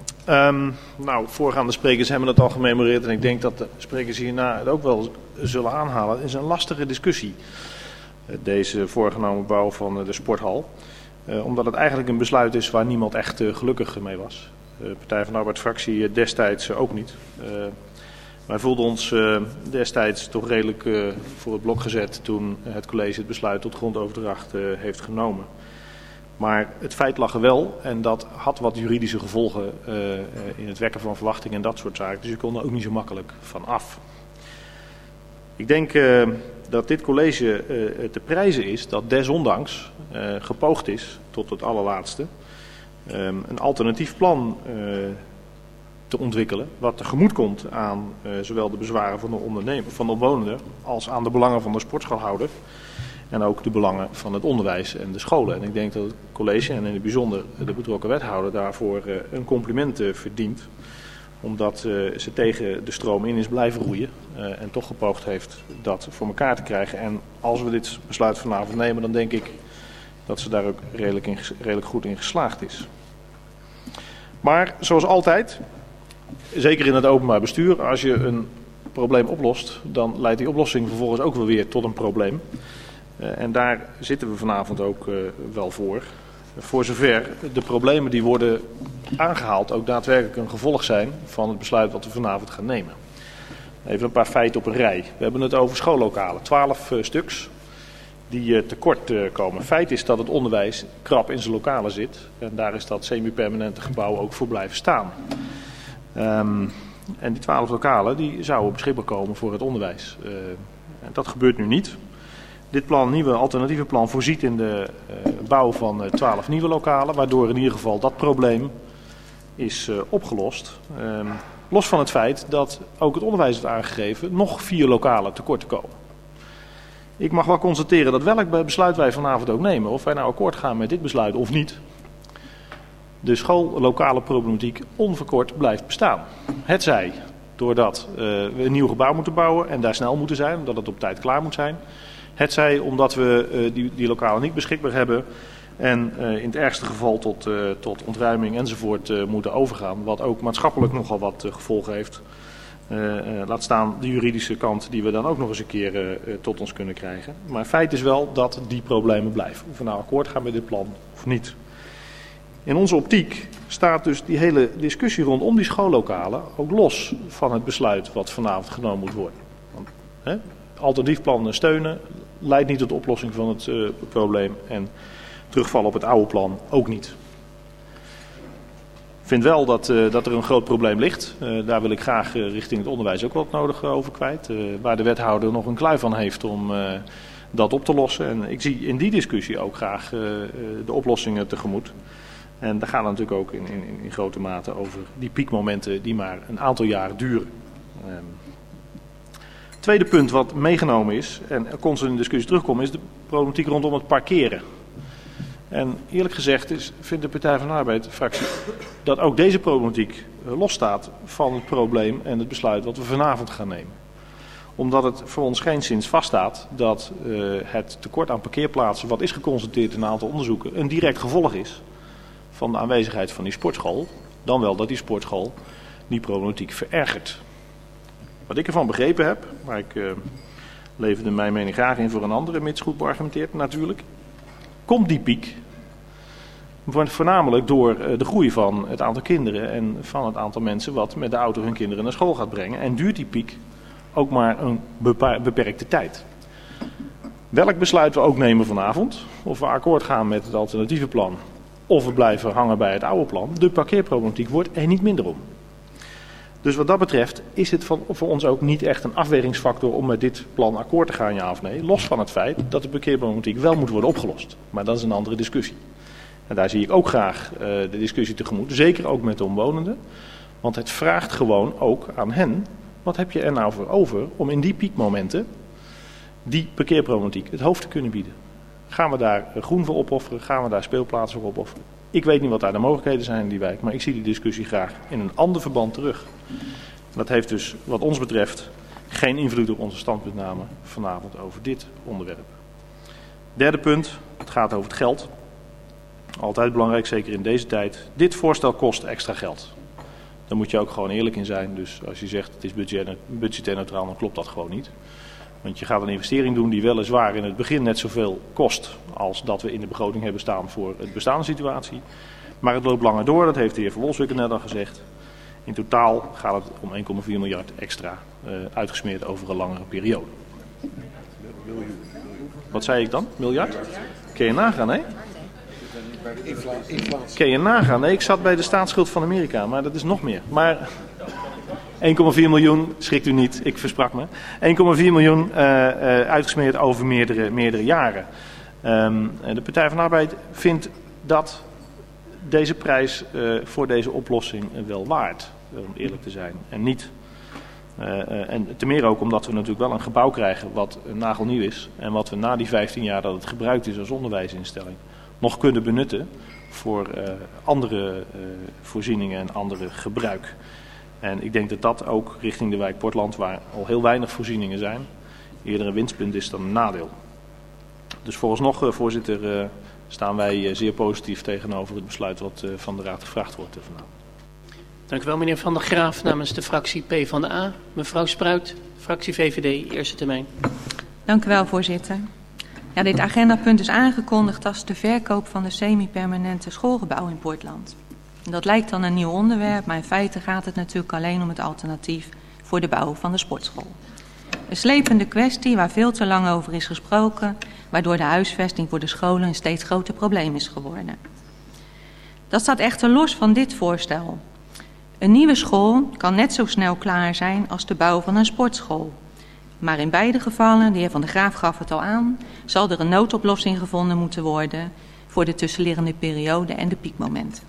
Voorgaande sprekers hebben het al gememoreerd en ik denk dat de sprekers hierna het ook wel zullen aanhalen. Het is een lastige discussie, deze voorgenomen bouw van de sporthal. Omdat het eigenlijk een besluit is waar niemand echt gelukkig mee was. De Partij van de Arbeid-fractie destijds ook niet. Wij voelden ons destijds toch redelijk voor het blok gezet toen het college het besluit tot grondoverdracht heeft genomen. Maar het feit lag er wel en dat had wat juridische gevolgen in het wekken van verwachtingen en dat soort zaken. Dus je kon er ook niet zo makkelijk van af. Ik denk dat dit college te prijzen is dat desondanks gepoogd is tot het allerlaatste een alternatief plan te ontwikkelen wat tegemoet komt aan zowel de bezwaren van de omwonenden als aan de belangen van de sportschoolhouder. En ook de belangen van het onderwijs en de scholen. En ik denk dat het college en in het bijzonder de betrokken wethouder daarvoor een compliment verdient. Omdat ze tegen de stroom in is blijven roeien. En toch gepoogd heeft dat voor elkaar te krijgen. En als we dit besluit vanavond nemen, dan denk ik dat ze daar ook redelijk goed in geslaagd is. Maar zoals altijd, zeker in het openbaar bestuur, als je een probleem oplost, dan leidt die oplossing vervolgens ook wel weer tot een probleem. En daar zitten we vanavond ook wel voor. Voor zover de problemen die worden aangehaald ook daadwerkelijk een gevolg zijn van het besluit wat we vanavond gaan nemen. Even een paar feiten op een rij. We hebben het over schoollokalen, 12 stuks die tekort komen. Feit is dat het onderwijs krap in zijn lokalen zit. En daar is dat semi-permanente gebouw ook voor blijven staan. En die 12 lokalen die zouden beschikbaar komen voor het onderwijs. En dat gebeurt nu niet. Dit plan, nieuwe alternatieve plan, voorziet in de bouw van 12 nieuwe lokalen, waardoor in ieder geval dat probleem is opgelost. Los van het feit dat ook het onderwijs heeft aangegeven nog 4 lokalen tekort te komen. Ik mag wel constateren dat welk besluit wij vanavond ook nemen, of wij nou akkoord gaan met dit besluit of niet, de schoollokale problematiek onverkort blijft bestaan. Hetzij doordat we een nieuw gebouw moeten bouwen en daar snel moeten zijn, omdat het op tijd klaar moet zijn. Hetzij omdat we die lokalen niet beschikbaar hebben en in het ergste geval tot ontruiming enzovoort moeten overgaan. Wat ook maatschappelijk nogal wat gevolgen heeft Laat staan de juridische kant die we dan ook nog eens een keer tot ons kunnen krijgen. Maar feit is wel dat die problemen blijven. Of we nou akkoord gaan met dit plan of niet. In onze optiek staat dus die hele discussie rondom die schoollokalen ook los van het besluit wat vanavond genomen moet worden. Want, alternatief plan steunen leidt niet tot de oplossing van het probleem en terugvallen op het oude plan ook niet. Ik vind wel dat er een groot probleem ligt. Daar wil ik graag richting het onderwijs ook wat nodig over kwijt. Waar de wethouder nog een kluif van heeft om dat op te lossen. En ik zie in die discussie ook graag de oplossingen tegemoet. En daar gaat het natuurlijk ook in grote mate over die piekmomenten die maar een aantal jaren duren. Het tweede punt wat meegenomen is en constant in de discussie terugkomt is de problematiek rondom het parkeren. En eerlijk gezegd vindt de Partij van de Arbeid, de fractie, dat ook deze problematiek losstaat van het probleem en het besluit wat we vanavond gaan nemen. Omdat het voor ons geenszins vaststaat dat het tekort aan parkeerplaatsen, wat is geconstateerd in een aantal onderzoeken, een direct gevolg is van de aanwezigheid van die sportschool. Dan wel dat die sportschool die problematiek verergert. Wat ik ervan begrepen heb, maar ik leverde mijn mening graag in voor een andere, mits goed beargumenteerd natuurlijk, komt die piek voornamelijk door de groei van het aantal kinderen en van het aantal mensen wat met de auto hun kinderen naar school gaat brengen. En duurt die piek ook maar een beperkte tijd. Welk besluit we ook nemen vanavond, of we akkoord gaan met het alternatieve plan, of we blijven hangen bij het oude plan, de parkeerproblematiek wordt er niet minder om. Dus wat dat betreft is het voor ons ook niet echt een afwegingsfactor om met dit plan akkoord te gaan, ja of nee. Los van het feit dat de parkeerproblematiek wel moet worden opgelost. Maar dat is een andere discussie. En daar zie ik ook graag de discussie tegemoet. Zeker ook met de omwonenden. Want het vraagt gewoon ook aan hen, wat heb je er nou voor over om in die piekmomenten die parkeerproblematiek het hoofd te kunnen bieden. Gaan we daar groen voor opofferen? Gaan we daar speelplaatsen voor opofferen? Ik weet niet wat daar de mogelijkheden zijn in die wijk, maar ik zie die discussie graag in een ander verband terug. Dat heeft dus wat ons betreft geen invloed op onze standpuntname vanavond over dit onderwerp. Derde punt, het gaat over het geld. Altijd belangrijk, zeker in deze tijd. Dit voorstel kost extra geld. Daar moet je ook gewoon eerlijk in zijn. Dus als je zegt het is budgetair neutraal, dan klopt dat gewoon niet. Want je gaat een investering doen die weliswaar in het begin net zoveel kost als dat we in de begroting hebben staan voor het bestaande situatie. Maar het loopt langer door, dat heeft de heer Van Wolfswinkel net al gezegd. In totaal gaat het om 1,4 miljard extra uitgesmeerd over een langere periode. Wat zei ik dan? Miljard? Kun je nagaan, hè? Kun je nagaan? Nee, ik zat bij de staatsschuld van Amerika, maar dat is nog meer. Maar 1,4 miljoen, schrikt u niet, ik versprak me. 1,4 miljoen uitgesmeerd over meerdere jaren. De Partij van de Arbeid vindt dat deze prijs voor deze oplossing wel waard, om eerlijk te zijn, en niet. En te meer ook omdat we natuurlijk wel een gebouw krijgen wat nagelnieuw is en wat we na die 15 jaar dat het gebruikt is als onderwijsinstelling nog kunnen benutten voor andere voorzieningen en andere gebruik. En ik denk dat dat ook richting de wijk Portland, waar al heel weinig voorzieningen zijn, eerder een winstpunt is dan een nadeel. Dus vooralsnog, voorzitter, staan wij zeer positief tegenover het besluit wat van de Raad gevraagd wordt vanavond. Dank u wel, meneer Van der Graaf, namens de fractie PvdA. Mevrouw Spruit, fractie VVD, eerste termijn. Dank u wel, voorzitter. Ja, dit agendapunt is aangekondigd als de verkoop van de semi-permanente schoolgebouw in Portland. Dat lijkt dan een nieuw onderwerp, maar in feite gaat het natuurlijk alleen om het alternatief voor de bouw van de sportschool. Een slepende kwestie waar veel te lang over is gesproken, waardoor de huisvesting voor de scholen een steeds groter probleem is geworden. Dat staat echter los van dit voorstel. Een nieuwe school kan net zo snel klaar zijn als de bouw van een sportschool. Maar in beide gevallen, de heer Van der Graaf gaf het al aan, zal er een noodoplossing gevonden moeten worden voor de tussenliggende periode en de piekmomenten.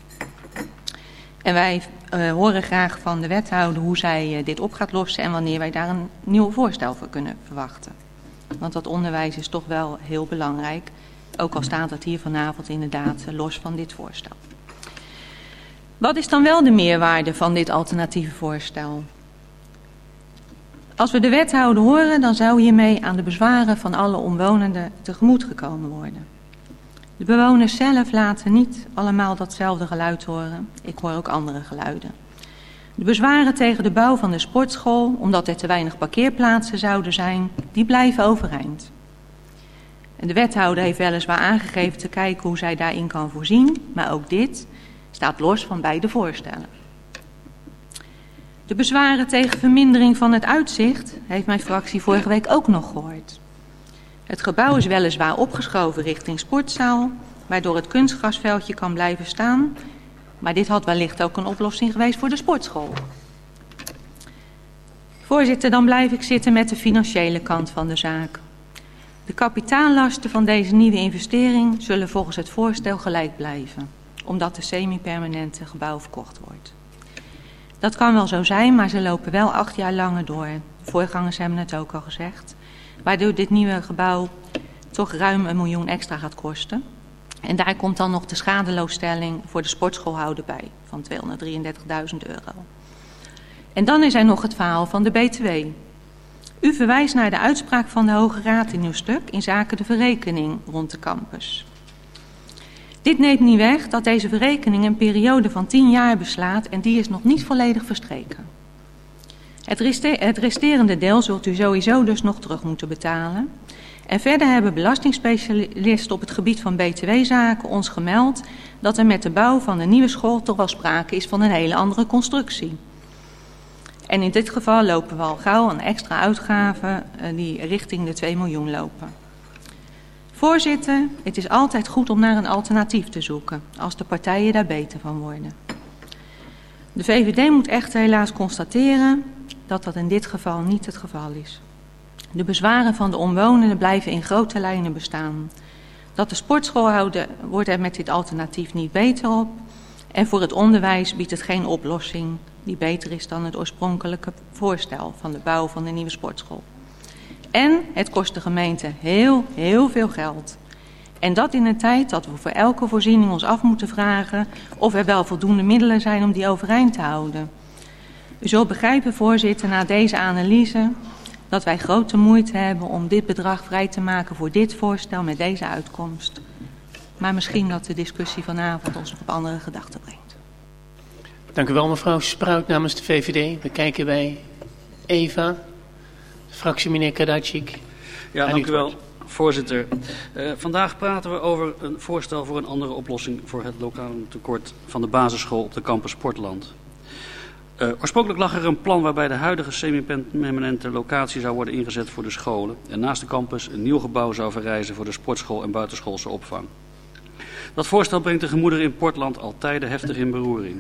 En wij horen graag van de wethouder hoe zij dit op gaat lossen en wanneer wij daar een nieuw voorstel voor kunnen verwachten. Want dat onderwijs is toch wel heel belangrijk, ook al staat het hier vanavond inderdaad los van dit voorstel. Wat is dan wel de meerwaarde van dit alternatieve voorstel? Als we de wethouder horen, dan zou hiermee aan de bezwaren van alle omwonenden tegemoet gekomen worden. De bewoners zelf laten niet allemaal datzelfde geluid horen. Ik hoor ook andere geluiden. De bezwaren tegen de bouw van de sportschool, omdat er te weinig parkeerplaatsen zouden zijn, die blijven overeind. En de wethouder heeft weliswaar aangegeven te kijken hoe zij daarin kan voorzien, maar ook dit staat los van beide voorstellen. De bezwaren tegen vermindering van het uitzicht heeft mijn fractie vorige week ook nog gehoord. Het gebouw is weliswaar opgeschoven richting sportzaal, waardoor het kunstgrasveldje kan blijven staan, maar dit had wellicht ook een oplossing geweest voor de sportschool. Voorzitter, dan blijf ik zitten met de financiële kant van de zaak. De kapitaallasten van deze nieuwe investering zullen volgens het voorstel gelijk blijven, omdat de semi-permanente gebouw verkocht wordt. Dat kan wel zo zijn, maar ze lopen wel 8 jaar langer door. De voorgangers hebben het ook al gezegd. Waardoor dit nieuwe gebouw toch ruim 1 miljoen extra gaat kosten. En daar komt dan nog de schadeloosstelling voor de sportschoolhouder bij van €233.000. En dan is er nog het verhaal van de BTW. U verwijst naar de uitspraak van de Hoge Raad in uw stuk in zaken de verrekening rond de campus. Dit neemt niet weg dat deze verrekening een periode van 10 jaar beslaat en die is nog niet volledig verstreken. Het resterende deel zult u sowieso dus nog terug moeten betalen. En verder hebben belastingspecialisten op het gebied van BTW-zaken ons gemeld dat er met de bouw van de nieuwe school toch wel sprake is van een hele andere constructie. En in dit geval lopen we al gauw aan extra uitgaven die richting de 2 miljoen lopen. Voorzitter, het is altijd goed om naar een alternatief te zoeken, als de partijen daar beter van worden. De VVD moet echter helaas constateren dat dat in dit geval niet het geval is. De bezwaren van de omwonenden blijven in grote lijnen bestaan. Dat de sportschool houden wordt er met dit alternatief niet beter op. En voor het onderwijs biedt het geen oplossing die beter is dan het oorspronkelijke voorstel van de bouw van de nieuwe sportschool. En het kost de gemeente heel veel geld. En dat in een tijd dat we voor elke voorziening ons af moeten vragen of er wel voldoende middelen zijn om die overeind te houden. U zult begrijpen, voorzitter, na deze analyse dat wij grote moeite hebben om dit bedrag vrij te maken voor dit voorstel met deze uitkomst. Maar misschien dat de discussie vanavond ons nog op andere gedachten brengt. Dank u wel, mevrouw Spruit namens de VVD. We kijken bij Eva, de fractie meneer Kadacic. Ja, dank u wel, voorzitter. Vandaag praten we over een voorstel voor een andere oplossing voor het lokale tekort van de basisschool op de campus Sportland. Oorspronkelijk lag er een plan waarbij de huidige semi-permanente locatie zou worden ingezet voor de scholen en naast de campus een nieuw gebouw zou verrijzen voor de sportschool en buitenschoolse opvang. Dat voorstel brengt de gemoederen in Portland al tijden heftig in beroering.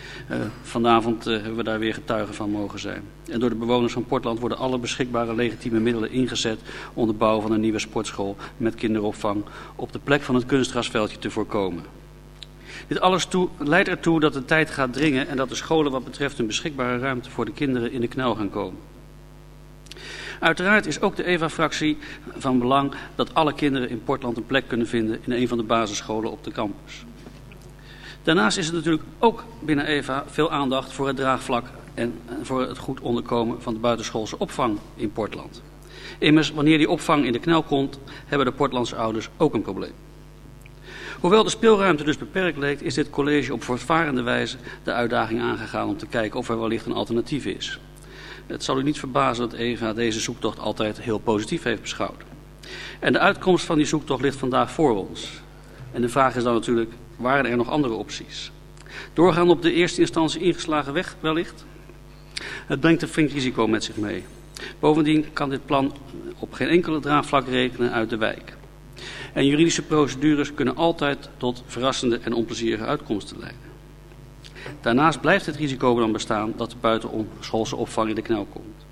Vanavond hebben we daar weer getuigen van mogen zijn. En door de bewoners van Portland worden alle beschikbare legitieme middelen ingezet om de bouw van een nieuwe sportschool met kinderopvang op de plek van het kunstgrasveldje te voorkomen. Dit alles leidt ertoe dat de tijd gaat dringen en dat de scholen wat betreft een beschikbare ruimte voor de kinderen in de knel gaan komen. Uiteraard is ook de EVA-fractie van belang dat alle kinderen in Portland een plek kunnen vinden in een van de basisscholen op de campus. Daarnaast is er natuurlijk ook binnen EVA veel aandacht voor het draagvlak en voor het goed onderkomen van de buitenschoolse opvang in Portland. Immers, wanneer die opvang in de knel komt, hebben de Portlandse ouders ook een probleem. Hoewel de speelruimte dus beperkt leek, is dit college op voortvarende wijze de uitdaging aangegaan om te kijken of er wellicht een alternatief is. Het zal u niet verbazen dat EVA deze zoektocht altijd heel positief heeft beschouwd. En de uitkomst van die zoektocht ligt vandaag voor ons. En de vraag is dan natuurlijk, waren er nog andere opties? Doorgaan op de eerste instantie ingeslagen weg wellicht? Het brengt een flink risico met zich mee. Bovendien kan dit plan op geen enkele draagvlak rekenen uit de wijk. En juridische procedures kunnen altijd tot verrassende en onplezierige uitkomsten leiden. Daarnaast blijft het risico dan bestaan dat de buitenschoolse opvang in de knel komt.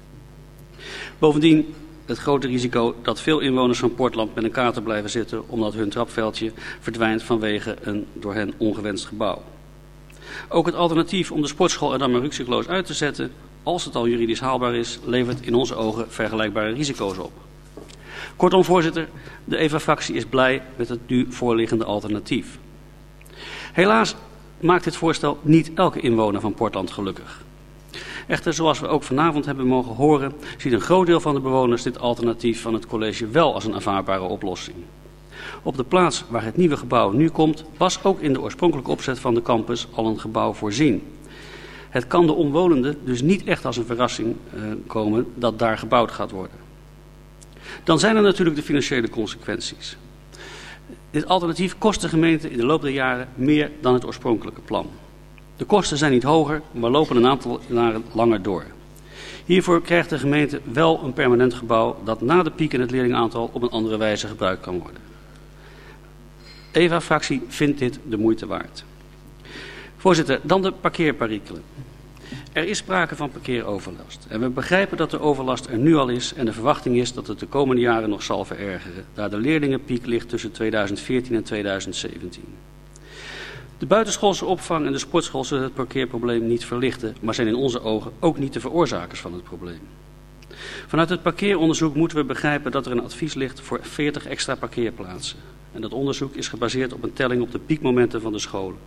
Bovendien het grote risico dat veel inwoners van Portland met elkaar te blijven zitten omdat hun trapveldje verdwijnt vanwege een door hen ongewenst gebouw. Ook het alternatief om de sportschool er dan maar rukzichtloos uit te zetten, als het al juridisch haalbaar is, levert in onze ogen vergelijkbare risico's op. Kortom, voorzitter, de EVA-fractie is blij met het nu voorliggende alternatief. Helaas maakt dit voorstel niet elke inwoner van Portland gelukkig. Echter, zoals we ook vanavond hebben mogen horen, ziet een groot deel van de bewoners dit alternatief van het college wel als een aanvaardbare oplossing. Op de plaats waar het nieuwe gebouw nu komt, was ook in de oorspronkelijke opzet van de campus al een gebouw voorzien. Het kan de omwonenden dus niet echt als een verrassing komen dat daar gebouwd gaat worden. Dan zijn er natuurlijk de financiële consequenties. Dit alternatief kost de gemeente in de loop der jaren meer dan het oorspronkelijke plan. De kosten zijn niet hoger, maar lopen een aantal jaren langer door. Hiervoor krijgt de gemeente wel een permanent gebouw dat na de piek in het leerlingaantal op een andere wijze gebruikt kan worden. EVA-fractie vindt dit de moeite waard. Voorzitter, dan de parkeerperikelen. Er is sprake van parkeeroverlast. En we begrijpen dat de overlast er nu al is en de verwachting is dat het de komende jaren nog zal verergeren, daar de leerlingenpiek ligt tussen 2014 en 2017. De buitenschoolse opvang en de sportschool zullen het parkeerprobleem niet verlichten, maar zijn in onze ogen ook niet de veroorzakers van het probleem. Vanuit het parkeeronderzoek moeten we begrijpen dat er een advies ligt voor 40 extra parkeerplaatsen. En dat onderzoek is gebaseerd op een telling op de piekmomenten van de scholen.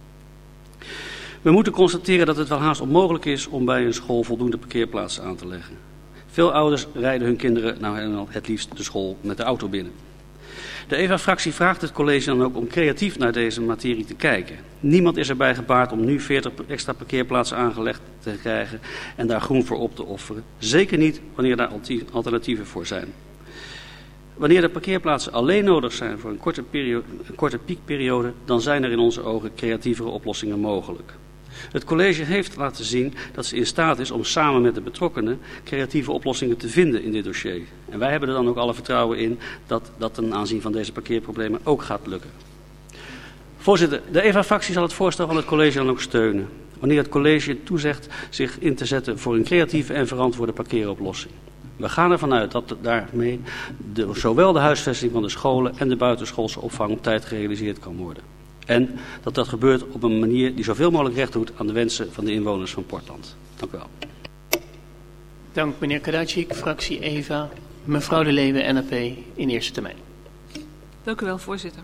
We moeten constateren dat het wel haast onmogelijk is om bij een school voldoende parkeerplaatsen aan te leggen. Veel ouders rijden hun kinderen het liefst de school met de auto binnen. De EVA-fractie vraagt het college dan ook om creatief naar deze materie te kijken. Niemand is erbij gebaat om nu 40 extra parkeerplaatsen aangelegd te krijgen en daar groen voor op te offeren. Zeker niet wanneer daar alternatieven voor zijn. Wanneer de parkeerplaatsen alleen nodig zijn voor een korte piekperiode, dan zijn er in onze ogen creatievere oplossingen mogelijk. Het college heeft laten zien dat ze in staat is om samen met de betrokkenen creatieve oplossingen te vinden in dit dossier. En wij hebben er dan ook alle vertrouwen in dat dat ten aanzien van deze parkeerproblemen ook gaat lukken. Voorzitter, de EVA-fractie zal het voorstel van het college dan ook steunen. Wanneer het college toezegt zich in te zetten voor een creatieve en verantwoorde parkeeroplossing. We gaan ervan uit dat daarmee zowel de huisvesting van de scholen en de buitenschoolse opvang op tijd gerealiseerd kan worden. En dat dat gebeurt op een manier die zoveel mogelijk recht doet aan de wensen van de inwoners van Portland. Dank u wel. Dank meneer Karadzic, fractie EVA. Mevrouw De Leeuwen, NAP, in eerste termijn. Dank u wel, voorzitter.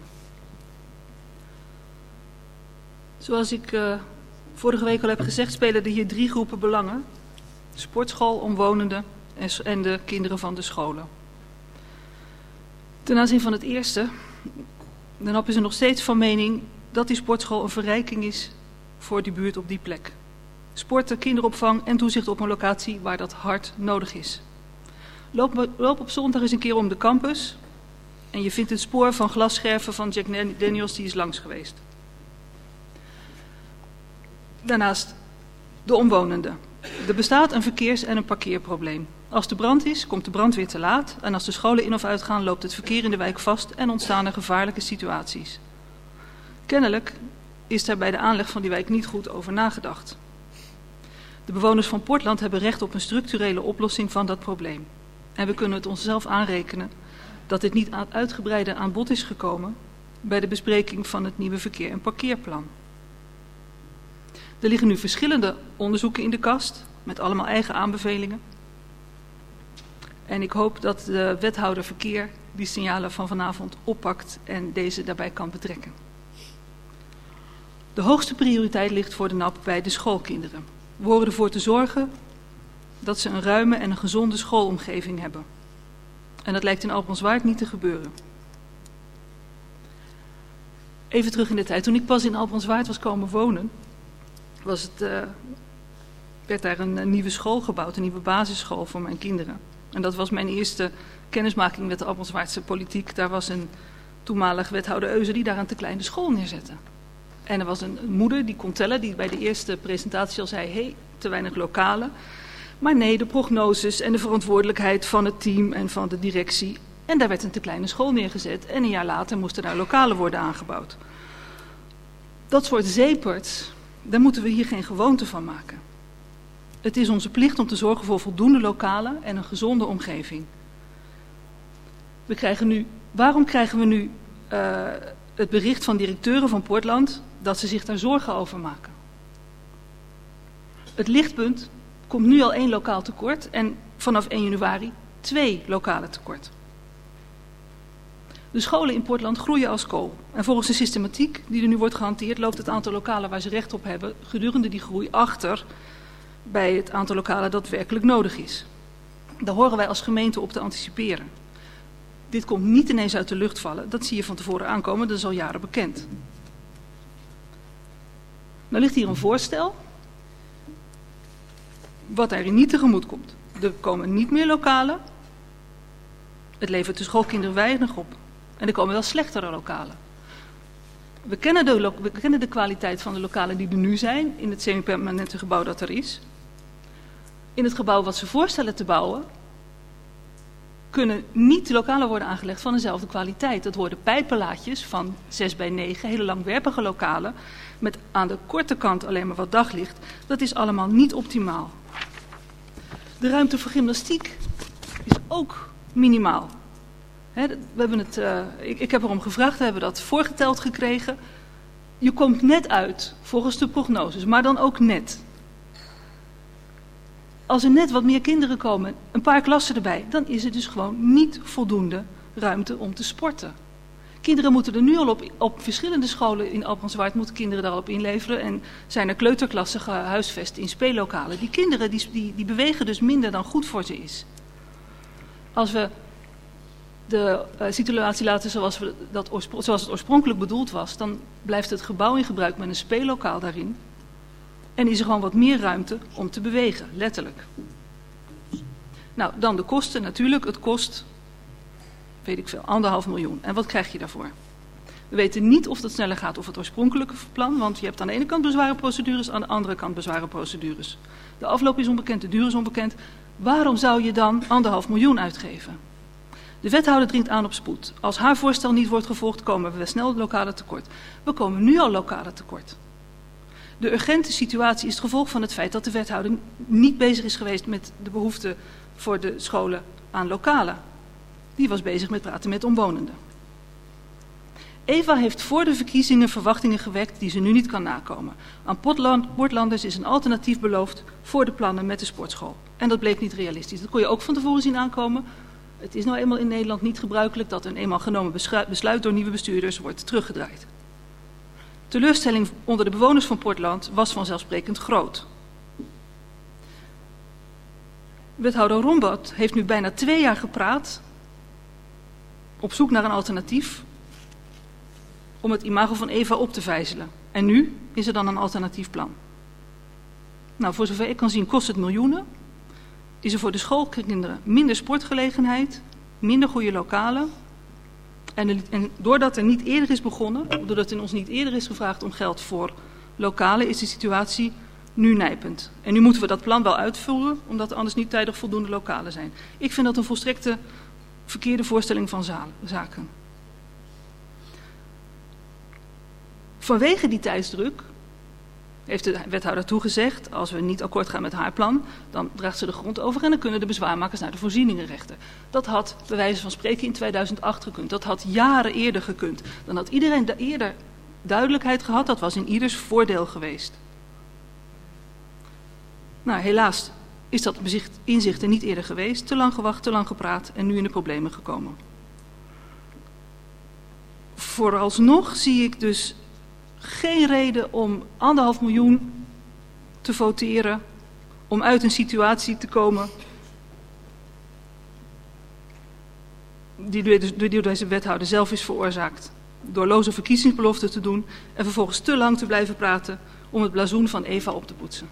Zoals ik vorige week al heb gezegd, spelen er hier 3 groepen belangen. De sportschool, omwonenden en de kinderen van de scholen. Ten aanzien van het eerste, de NAP is er nog steeds van mening dat die sportschool een verrijking is voor die buurt op die plek. Sporten, kinderopvang en toezicht op een locatie waar dat hard nodig is. Loop op zondag eens een keer om de campus en je vindt het spoor van glasscherven van Jack Daniels, die is langs geweest. Daarnaast de omwonenden. Er bestaat een verkeers- en een parkeerprobleem. Als de brand is, komt de brandweer te laat en als de scholen in of uitgaan, loopt het verkeer in de wijk vast en ontstaan er gevaarlijke situaties. Kennelijk is daar bij de aanleg van die wijk niet goed over nagedacht. De bewoners van Portland hebben recht op een structurele oplossing van dat probleem. En we kunnen het onszelf aanrekenen dat dit niet uitgebreider aan bod is gekomen bij de bespreking van het nieuwe verkeer- en parkeerplan. Er liggen nu verschillende onderzoeken in de kast met allemaal eigen aanbevelingen. En ik hoop dat de wethouder verkeer die signalen van vanavond oppakt en deze daarbij kan betrekken. De hoogste prioriteit ligt voor de NAP bij de schoolkinderen. We horen ervoor te zorgen dat ze een ruime en een gezonde schoolomgeving hebben. En dat lijkt in Albrandswaard niet te gebeuren. Even terug in de tijd. Toen ik pas in Albrandswaard was komen wonen, werd daar een nieuwe school gebouwd, een nieuwe basisschool voor mijn kinderen. En dat was mijn eerste kennismaking met de Albrandswaardse politiek. Daar was een toenmalig wethouder Euze die daar een te kleine school neerzette. En er was een moeder die kon tellen, die bij de eerste presentatie al zei, te weinig lokalen. Maar nee, de prognoses en de verantwoordelijkheid van het team en van de directie. En daar werd een te kleine school neergezet en een jaar later moesten daar lokalen worden aangebouwd. Dat soort zeeperts, daar moeten we hier geen gewoonte van maken. Het is onze plicht om te zorgen voor voldoende lokalen en een gezonde omgeving. Waarom krijgen we nu het bericht van directeuren van Portland dat ze zich daar zorgen over maken? Het lichtpunt komt nu al 1 lokaal tekort en vanaf 1 januari 2 lokalen tekort. De scholen in Portland groeien als kool. En volgens de systematiek die er nu wordt gehanteerd, loopt het aantal lokalen waar ze recht op hebben gedurende die groei achter bij het aantal lokalen dat werkelijk nodig is. Daar horen wij als gemeente op te anticiperen. Dit komt niet ineens uit de lucht vallen, dat zie je van tevoren aankomen, dat is al jaren bekend. Nou ligt hier een voorstel wat daarin niet tegemoet komt. Er komen niet meer lokalen. Het levert de schoolkinderen weinig op. En er komen wel slechtere lokalen. We kennen de kwaliteit van de lokalen die er nu zijn in het semi-permanente gebouw dat er is. In het gebouw wat ze voorstellen te bouwen, kunnen niet lokalen worden aangelegd van dezelfde kwaliteit. Dat worden pijpenlaadjes van 6 bij 9, hele langwerpige lokalen, met aan de korte kant alleen maar wat daglicht. Dat is allemaal niet optimaal. De ruimte voor gymnastiek is ook minimaal. We hebben het, ik heb erom gevraagd, we hebben dat voorgeteld gekregen. Je komt net uit, volgens de prognoses, maar dan ook net. Als er net wat meer kinderen komen, een paar klassen erbij, dan is er dus gewoon niet voldoende ruimte om te sporten. Kinderen moeten er nu al op verschillende scholen in Albrandswaard moeten kinderen daarop inleveren en zijn er kleuterklassen gehuisvest in speellokalen. Die kinderen die bewegen dus minder dan goed voor ze is. Als we de situatie laten zoals het oorspronkelijk bedoeld was, dan blijft het gebouw in gebruik met een speellokaal daarin. En is er gewoon wat meer ruimte om te bewegen, letterlijk. Nou, dan de kosten natuurlijk. Het kost, weet ik veel, 1,5 miljoen. En wat krijg je daarvoor? We weten niet of dat sneller gaat of het oorspronkelijke plan, want je hebt aan de ene kant bezwarenprocedures, aan de andere kant bezwarenprocedures. De afloop is onbekend, de duur is onbekend. Waarom zou je dan 1,5 miljoen uitgeven? De wethouder dringt aan op spoed. Als haar voorstel niet wordt gevolgd, komen we snel lokale tekort. We komen nu al lokale tekort. De urgente situatie is het gevolg van het feit dat de wethouder niet bezig is geweest met de behoefte voor de scholen aan lokalen. Die was bezig met praten met omwonenden. Eva heeft voor de verkiezingen verwachtingen gewekt die ze nu niet kan nakomen. Aan Portlanders is een alternatief beloofd voor de plannen met de sportschool. En dat bleek niet realistisch. Dat kon je ook van tevoren zien aankomen. Het is nou eenmaal in Nederland niet gebruikelijk dat een eenmaal genomen besluit door nieuwe bestuurders wordt teruggedraaid. Teleurstelling onder de bewoners van Portland was vanzelfsprekend groot. Wethouder Rombad heeft nu bijna 2 jaar gepraat op zoek naar een alternatief om het imago van Eva op te vijzelen. En nu is er dan een alternatief plan. Nou, voor zover ik kan zien kost het miljoenen. Is er voor de schoolkinderen minder sportgelegenheid, minder goede lokalen. En doordat er niet eerder is begonnen, doordat er ons niet eerder is gevraagd om geld voor lokalen, is de situatie nu nijpend. En nu moeten we dat plan wel uitvoeren, omdat er anders niet tijdig voldoende lokalen zijn. Ik vind dat een volstrekte verkeerde voorstelling van zaken. Vanwege die tijdsdruk heeft de wethouder toegezegd, als we niet akkoord gaan met haar plan, dan draagt ze de grond over en dan kunnen de bezwaarmakers naar de voorzieningen rechten. Dat had bij wijze van spreken in 2008 gekund. Dat had jaren eerder gekund. Dan had iedereen eerder duidelijkheid gehad. Dat was in ieders voordeel geweest. Nou, helaas is dat inzicht er niet eerder geweest. Te lang gewacht, te lang gepraat en nu in de problemen gekomen. Vooralsnog zie ik dus geen reden om 1,5 miljoen te voteren om uit een situatie te komen die door deze wethouder zelf is veroorzaakt. Door loze verkiezingsbeloften te doen en vervolgens te lang te blijven praten om het blazoen van Eva op te poetsen.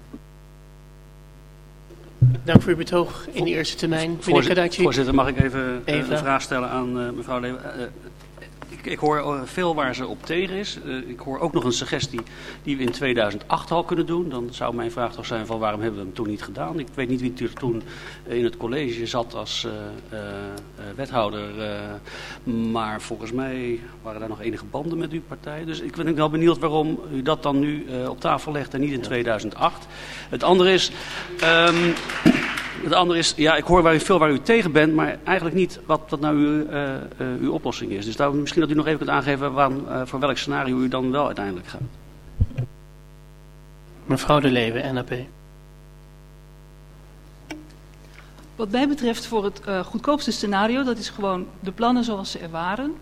Dank voor uw betoog in de eerste termijn. Voorzitter, mag ik even een vraag stellen aan mevrouw Leeuwen? Ik hoor veel waar ze op tegen is. Ik hoor ook nog een suggestie die we in 2008 al kunnen doen. Dan zou mijn vraag toch zijn van waarom hebben we hem toen niet gedaan. Ik weet niet wie er toen in het college zat als wethouder. Maar volgens mij waren daar nog enige banden met uw partij. Dus ik ben wel benieuwd waarom u dat dan nu op tafel legt en niet in 2008. Het andere is, ja, ik hoor veel waar u tegen bent, maar eigenlijk niet wat nou uw oplossing is. Dus misschien dat u nog even kunt aangeven voor welk scenario u dan wel uiteindelijk gaat. Mevrouw De Leeuwen, NAP. Wat mij betreft voor het goedkoopste scenario, dat is gewoon de plannen zoals ze er waren.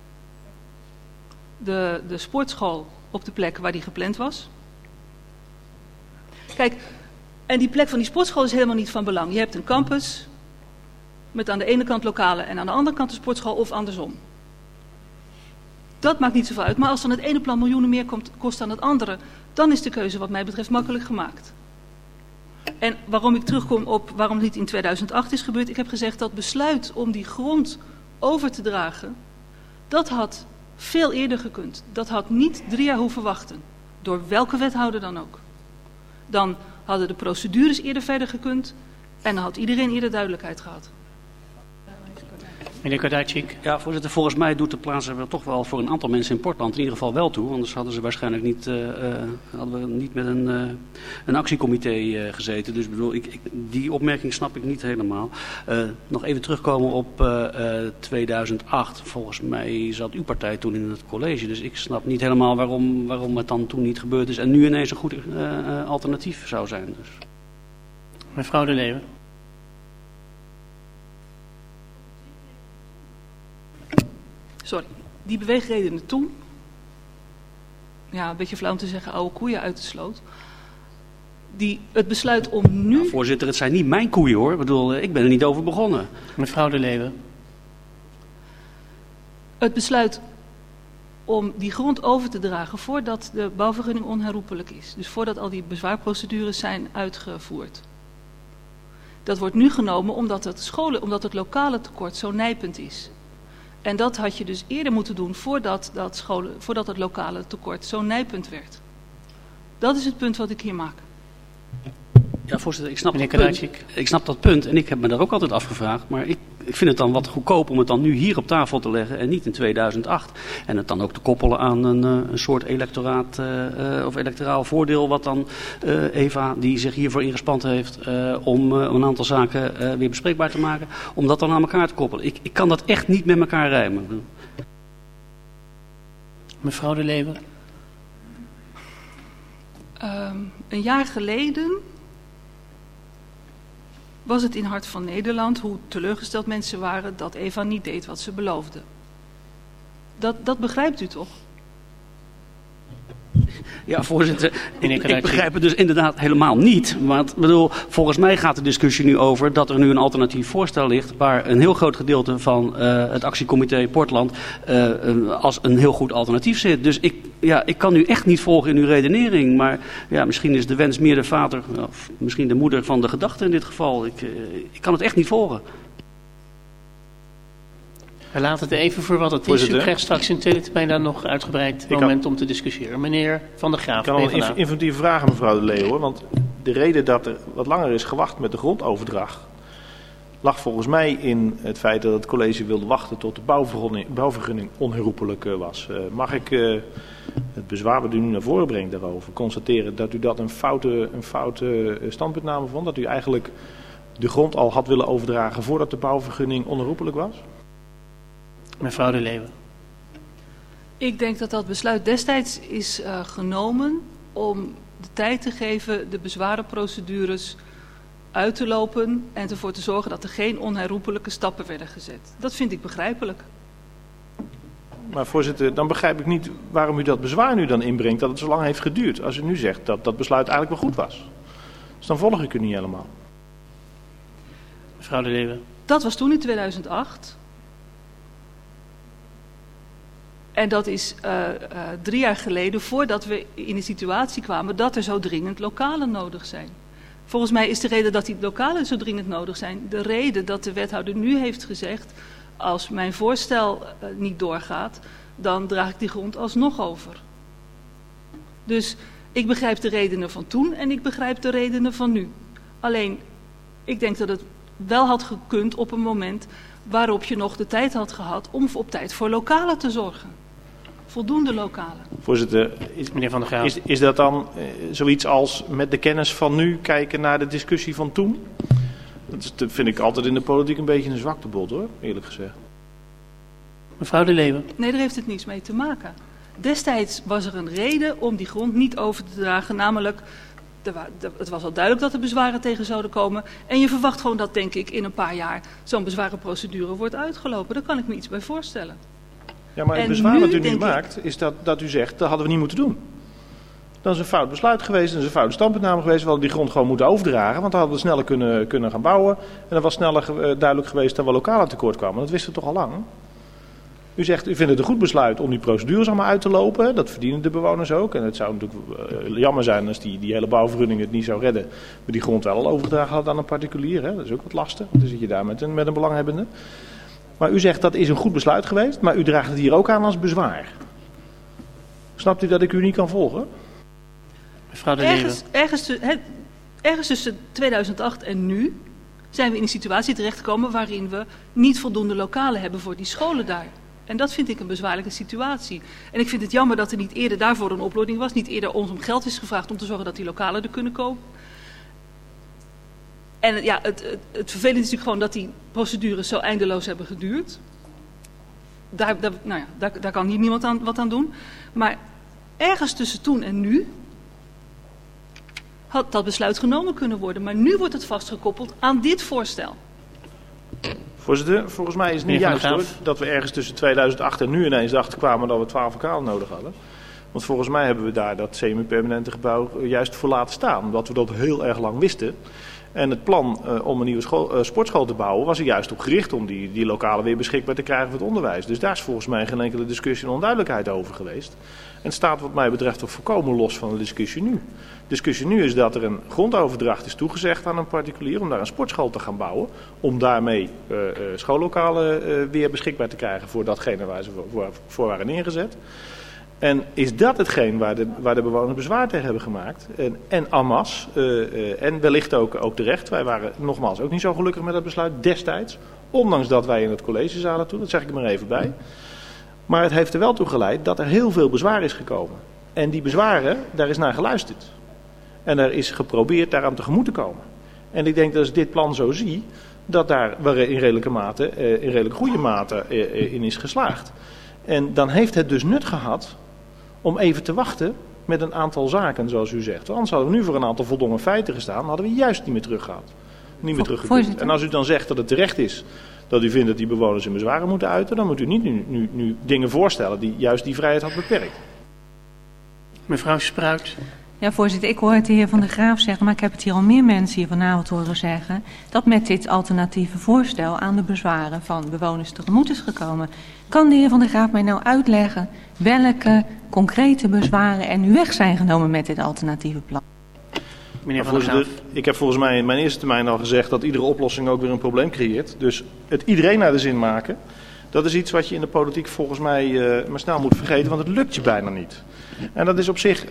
De sportschool op de plek waar die gepland was. Kijk, en die plek van die sportschool is helemaal niet van belang. Je hebt een campus met aan de ene kant lokalen en aan de andere kant een sportschool of andersom. Dat maakt niet zoveel uit. Maar als dan het ene plan miljoenen meer kost dan het andere, dan is de keuze wat mij betreft makkelijk gemaakt. En waarom ik terugkom op waarom het niet in 2008 is gebeurd. Ik heb gezegd dat besluit om die grond over te dragen, dat had veel eerder gekund. Dat had niet 3 jaar hoeven wachten. Door welke wethouder dan ook. Dan hadden de procedures eerder verder gekund en dan had iedereen eerder duidelijkheid gehad. Meneer Kardajczyk. Ja, voorzitter, volgens mij doet de plaatselijke toch wel voor een aantal mensen in Portland in ieder geval wel toe. Anders hadden ze waarschijnlijk niet, hadden we niet met een actiecomité gezeten. Dus bedoel, die opmerking snap ik niet helemaal. Nog even terugkomen op 2008. Volgens mij zat uw partij toen in het college. Dus ik snap niet helemaal waarom het dan toen niet gebeurd is. En nu ineens een goed alternatief zou zijn. Dus. Mevrouw De Leeuwen. Sorry, die beweegredenen toen, ja, een beetje flauw om te zeggen, oude koeien uit de sloot. Het besluit om nu... Nou, voorzitter, het zijn niet mijn koeien hoor. Ik bedoel, ik ben er niet over begonnen. Mevrouw De Leeuwen. Het besluit om die grond over te dragen voordat de bouwvergunning onherroepelijk is. Dus voordat al die bezwaarprocedures zijn uitgevoerd. Dat wordt nu genomen omdat het lokale tekort zo nijpend is. En dat had je dus eerder moeten doen voordat het lokale tekort zo nijpend werd. Dat is het punt wat ik hier maak. Ja, voorzitter, ik snap dat punt en ik heb me daar ook altijd afgevraagd. Maar ik vind het dan wat goedkoop om het dan nu hier op tafel te leggen en niet in 2008. En het dan ook te koppelen aan een soort electoraat of electoraal voordeel wat dan Eva, die zich hiervoor ingespant heeft om een aantal zaken weer bespreekbaar te maken, om dat dan aan elkaar te koppelen. Ik kan dat echt niet met elkaar rijmen. Mevrouw De Leeuwen. Een jaar geleden was het in Hart van Nederland hoe teleurgesteld mensen waren dat Eva niet deed wat ze beloofde. Dat begrijpt u toch? Ja, voorzitter, ik begrijp het dus inderdaad helemaal niet. Want bedoel, volgens mij gaat de discussie nu over dat er nu een alternatief voorstel ligt waar een heel groot gedeelte van het actiecomité Portland als een heel goed alternatief zit. Dus ik kan u echt niet volgen in uw redenering. Maar ja, misschien is de wens meer de vader, of misschien de moeder van de gedachte in dit geval. Ik kan het echt niet volgen. We laten het even voor wat het is. U krijgt straks in tweede termijn dan nog uitgebreid moment om te discussiëren. Meneer Van der Graaf. Ik kan al een inventieve vragen, mevrouw De Leeuwen. Want de reden dat er wat langer is gewacht met de grondoverdracht lag volgens mij in het feit dat het college wilde wachten tot de bouwvergunning onherroepelijk was. Mag ik het bezwaar wat u nu naar voren brengt daarover constateren dat u dat een foute standpuntname vond? Dat u eigenlijk de grond al had willen overdragen voordat de bouwvergunning onherroepelijk was? Mevrouw De Leeuwen. Ik denk dat dat besluit destijds is genomen om de tijd te geven de bezwarenprocedures uit te lopen en ervoor te zorgen dat er geen onherroepelijke stappen werden gezet. Dat vind ik begrijpelijk. Maar voorzitter, dan begrijp ik niet waarom u dat bezwaar nu dan inbrengt dat het zo lang heeft geduurd. Als u nu zegt dat dat besluit eigenlijk wel goed was. Dus dan volg ik u niet helemaal. Mevrouw De Leeuwen. Dat was toen in 2008. En dat is 3 jaar geleden voordat we in de situatie kwamen dat er zo dringend lokalen nodig zijn. Volgens mij is de reden dat die lokalen zo dringend nodig zijn de reden dat de wethouder nu heeft gezegd, als mijn voorstel niet doorgaat, dan draag ik die grond alsnog over. Dus ik begrijp de redenen van toen en ik begrijp de redenen van nu. Alleen, ik denk dat het wel had gekund op een moment waarop je nog de tijd had gehad om op tijd voor lokalen te zorgen. Voldoende lokalen. Voorzitter, meneer Van der Graaf. Is dat dan zoiets als met de kennis van nu kijken naar de discussie van toen? Dat vind ik altijd in de politiek een beetje een zwaktebod hoor, eerlijk gezegd. Mevrouw De Leeuwen. Nee, daar heeft het niets mee te maken. Destijds was er een reden om die grond niet over te dragen, namelijk het was al duidelijk dat er bezwaren tegen zouden komen. En je verwacht gewoon dat, denk ik, in een paar jaar zo'n bezwarenprocedure wordt uitgelopen. Daar kan ik me iets bij voorstellen. Ja, maar het bezwaar wat u nu maakt, is dat u zegt, dat hadden we niet moeten doen. Dat is een fout besluit geweest, dat is een foute standpuntname geweest. We hadden die grond gewoon moeten overdragen, want dan hadden we sneller kunnen gaan bouwen. En dat was sneller duidelijk geweest dat we lokaal tekort kwamen. Dat wisten we toch al lang? U zegt, u vindt het een goed besluit om die procedures allemaal uit te lopen. Dat verdienen de bewoners ook. En het zou natuurlijk jammer zijn als die hele bouwvergunning het niet zou redden. Maar die grond wel al overgedragen had aan een particulier. Hè? Dat is ook wat lastig. Dan zit je daar met een belanghebbende. Maar u zegt, dat is een goed besluit geweest. Maar u draagt het hier ook aan als bezwaar. Snapt u dat ik u niet kan volgen? Mevrouw de Leeuwen. Ergens tussen 2008 en nu zijn we in een situatie terechtgekomen waarin we niet voldoende lokalen hebben voor die scholen daar. En dat vind ik een bezwaarlijke situatie. En ik vind het jammer dat er niet eerder daarvoor een oplossing was. Niet eerder ons om geld is gevraagd om te zorgen dat die lokalen er kunnen komen. En ja, het vervelende is natuurlijk gewoon dat die procedures zo eindeloos hebben geduurd. Daar kan hier niemand wat aan doen. Maar ergens tussen toen en nu had dat besluit genomen kunnen worden. Maar nu wordt het vastgekoppeld aan dit voorstel. Voorzitter, volgens mij is het niet juist hoor, dat we ergens tussen 2008 en nu ineens erachter kwamen dat we 12 lokalen nodig hadden. Want volgens mij hebben we daar dat semi-permanente gebouw juist voor laten staan. Omdat we dat heel erg lang wisten. En het plan om een nieuwe sportschool te bouwen was er juist op gericht om die lokalen weer beschikbaar te krijgen voor het onderwijs. Dus daar is volgens mij geen enkele discussie en onduidelijkheid over geweest. En het staat wat mij betreft toch volkomen los van de discussie nu. De discussie nu is dat er een grondoverdracht is toegezegd aan een particulier om daar een sportschool te gaan bouwen. Om daarmee schoollokalen weer beschikbaar te krijgen voor datgene waar ze voor waren ingezet. En is dat hetgeen waar de bewoners bezwaar tegen hebben gemaakt? En en masse, en wellicht ook terecht. Wij waren nogmaals ook niet zo gelukkig met dat besluit destijds. Ondanks dat wij in het college zaten toen, dat zeg ik er maar even bij. Maar het heeft er wel toe geleid dat er heel veel bezwaar is gekomen. En die bezwaren, daar is naar geluisterd. En er is geprobeerd daaraan tegemoet te komen. En ik denk dat als dit plan zo zie, dat daar in redelijk goede mate in is geslaagd. En dan heeft het dus nut gehad om even te wachten met een aantal zaken, zoals u zegt. Want anders hadden we nu voor een aantal voldongen feiten gestaan, hadden we juist niet meer teruggehad. Niet meer teruggekund. En als u dan zegt dat het terecht is dat u vindt dat die bewoners hun bezwaren moeten uiten, dan moet u niet nu dingen voorstellen die juist die vrijheid had beperkt. Mevrouw Spruit. Ja, voorzitter, ik hoor het de heer Van der Graaf zeggen, maar ik heb het hier al meer mensen hier vanavond horen zeggen, dat met dit alternatieve voorstel aan de bezwaren van bewoners tegemoet is gekomen. Kan de heer Van der Graaf mij nou uitleggen welke concrete bezwaren er nu weg zijn genomen met dit alternatieve plan? Meneer Van der Graaf. Ik heb volgens mij in mijn eerste termijn al gezegd dat iedere oplossing ook weer een probleem creëert. Dus het iedereen naar de zin maken, dat is iets wat je in de politiek volgens mij maar snel moet vergeten, want het lukt je bijna niet. En dat is op zich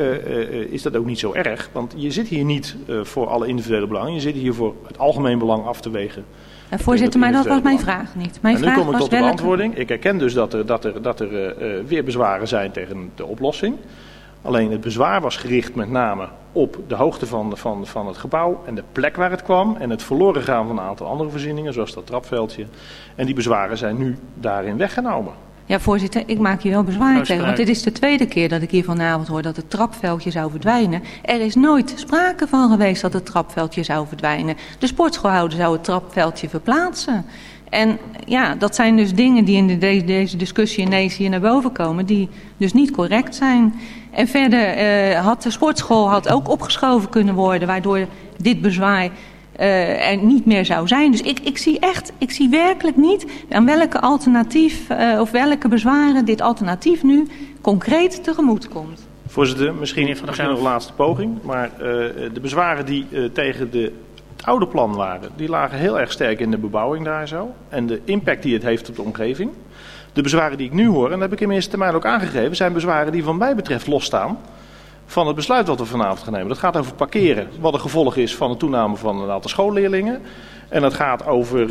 is dat ook niet zo erg, want je zit hier niet voor alle individuele belangen, je zit hier voor het algemeen belang af te wegen. Voorzitter, maar dat was mijn vraag niet. Mijn vraag nu kom ik was tot de beantwoording. Ik herken dus dat er weer bezwaren zijn tegen de oplossing. Alleen het bezwaar was gericht met name op de hoogte van het gebouw en de plek waar het kwam. En het verloren gaan van een aantal andere voorzieningen, zoals dat trapveldje. En die bezwaren zijn nu daarin weggenomen. Ja, voorzitter, ik maak hier wel bezwaar tegen. Want dit is de tweede keer dat ik hier vanavond hoor dat het trapveldje zou verdwijnen. Er is nooit sprake van geweest dat het trapveldje zou verdwijnen. De sportschoolhouder zou het trapveldje verplaatsen. En ja, dat zijn dus dingen die in deze discussie ineens hier naar boven komen, die dus niet correct zijn. En verder had de sportschool ook opgeschoven kunnen worden, waardoor dit bezwaar er niet meer zou zijn. Dus ik zie werkelijk niet aan welke alternatief of welke bezwaren dit alternatief nu concreet tegemoet komt. Voorzitter, misschien nog een laatste poging, maar de bezwaren die tegen het oude plan waren, die lagen heel erg sterk in de bebouwing daar zo en de impact die het heeft op de omgeving. De bezwaren die ik nu hoor, en dat heb ik in mijn eerste termijn ook aangegeven, zijn bezwaren die van mij betreft losstaan van het besluit wat we vanavond gaan nemen. Dat gaat over parkeren, wat een gevolg is van de toename van een aantal schoolleerlingen. En dat gaat over,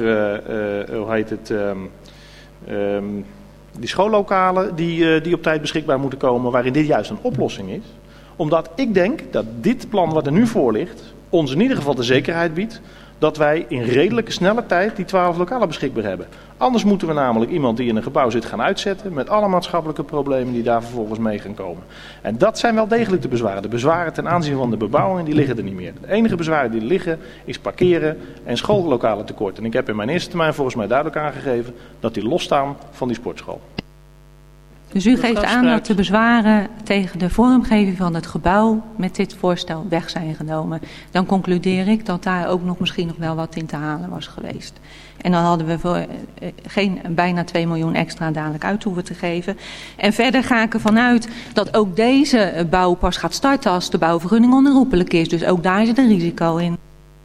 die schoollokalen die op tijd beschikbaar moeten komen, waarin dit juist een oplossing is. Omdat ik denk dat dit plan wat er nu voor ligt, ons in ieder geval de zekerheid biedt dat wij in redelijke snelle tijd die 12 lokalen beschikbaar hebben. Anders moeten we namelijk iemand die in een gebouw zit gaan uitzetten met alle maatschappelijke problemen die daar vervolgens mee gaan komen. En dat zijn wel degelijk de bezwaren. De bezwaren ten aanzien van de bebouwing, die liggen er niet meer. De enige bezwaren die er liggen is parkeren en schoollokalen tekort. En ik heb in mijn eerste termijn volgens mij duidelijk aangegeven dat die losstaan van die sportschool. Dus u geeft aan dat de bezwaren tegen de vormgeving van het gebouw met dit voorstel weg zijn genomen. Dan concludeer ik dat daar ook misschien nog wel wat in te halen was geweest. En dan hadden we bijna 2 miljoen extra dadelijk uit hoeven te geven. En verder ga ik ervan uit dat ook deze bouw pas gaat starten als de bouwvergunning onherroepelijk is. Dus ook daar zit een risico in.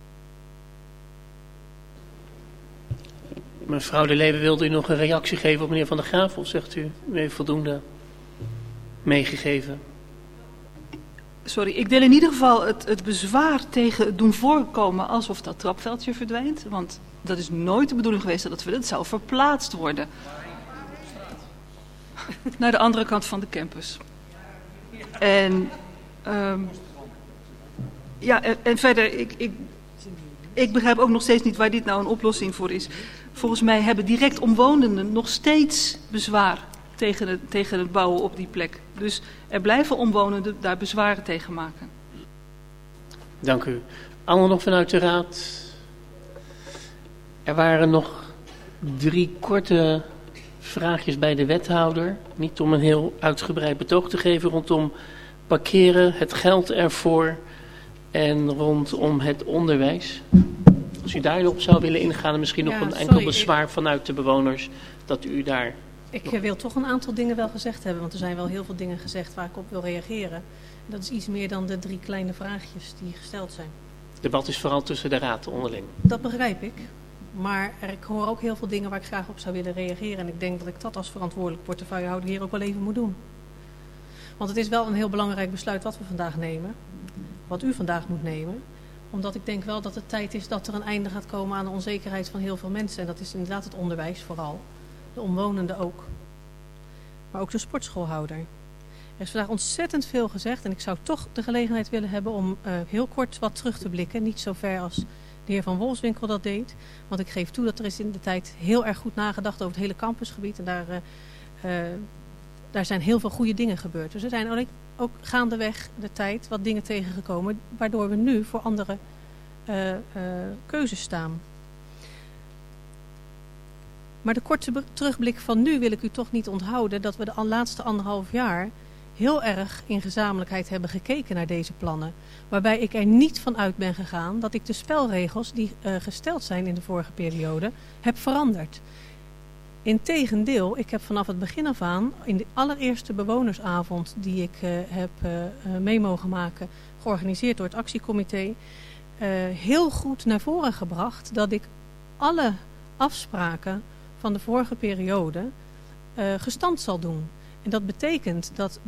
Mevrouw De Leeuwen, wilde u nog een reactie geven op meneer Van der Graaf? Of zegt u heeft voldoende meegegeven? Sorry, ik deel in ieder geval het bezwaar tegen het doen voorkomen alsof dat trapveldje verdwijnt. Want dat is nooit de bedoeling geweest dat het zou verplaatst worden. Naar de andere kant van de campus. En en verder, ik begrijp ook nog steeds niet waar dit nou een oplossing voor is. Volgens mij hebben direct omwonenden nog steeds bezwaar tegen het bouwen op die plek. Dus er blijven omwonenden daar bezwaren tegen maken. Dank u. Allemaal nog vanuit de raad. Er waren nog 3 korte vraagjes bij de wethouder. Niet om een heel uitgebreid betoog te geven rondom parkeren, het geld ervoor en rondom het onderwijs. Als u daarop zou willen ingaan en misschien nog een enkel bezwaar vanuit de bewoners, dat u daar... Ik wil toch een aantal dingen wel gezegd hebben, want er zijn wel heel veel dingen gezegd waar ik op wil reageren. En dat is iets meer dan de 3 kleine vraagjes die gesteld zijn. Het debat is vooral tussen de raad onderling. Dat begrijp ik. Maar ik hoor ook heel veel dingen waar ik graag op zou willen reageren. En ik denk dat ik dat als verantwoordelijk portefeuillehouder hier ook wel even moet doen. Want het is wel een heel belangrijk besluit wat we vandaag nemen. Wat u vandaag moet nemen. Omdat ik denk wel dat het tijd is dat er een einde gaat komen aan de onzekerheid van heel veel mensen. En dat is inderdaad het onderwijs vooral. De omwonenden ook. Maar ook de sportschoolhouder. Er is vandaag ontzettend veel gezegd. En ik zou toch de gelegenheid willen hebben om heel kort wat terug te blikken. Niet zo ver als de heer Van Wolfswinkel dat deed. Want ik geef toe dat er is in de tijd heel erg goed nagedacht over het hele campusgebied. En daar zijn heel veel goede dingen gebeurd. Dus er zijn ook gaandeweg de tijd wat dingen tegengekomen. Waardoor we nu voor andere keuzes staan. Maar de korte terugblik van nu wil ik u toch niet onthouden dat we de laatste 1,5 jaar heel erg in gezamenlijkheid hebben gekeken naar deze plannen. Waarbij ik er niet van uit ben gegaan dat ik de spelregels die gesteld zijn in de vorige periode heb veranderd. Integendeel, ik heb vanaf het begin af aan, in de allereerste bewonersavond die ik heb mee mogen maken, georganiseerd door het actiecomité, heel goed naar voren gebracht dat ik alle afspraken van de vorige periode gestand zal doen. En dat betekent dat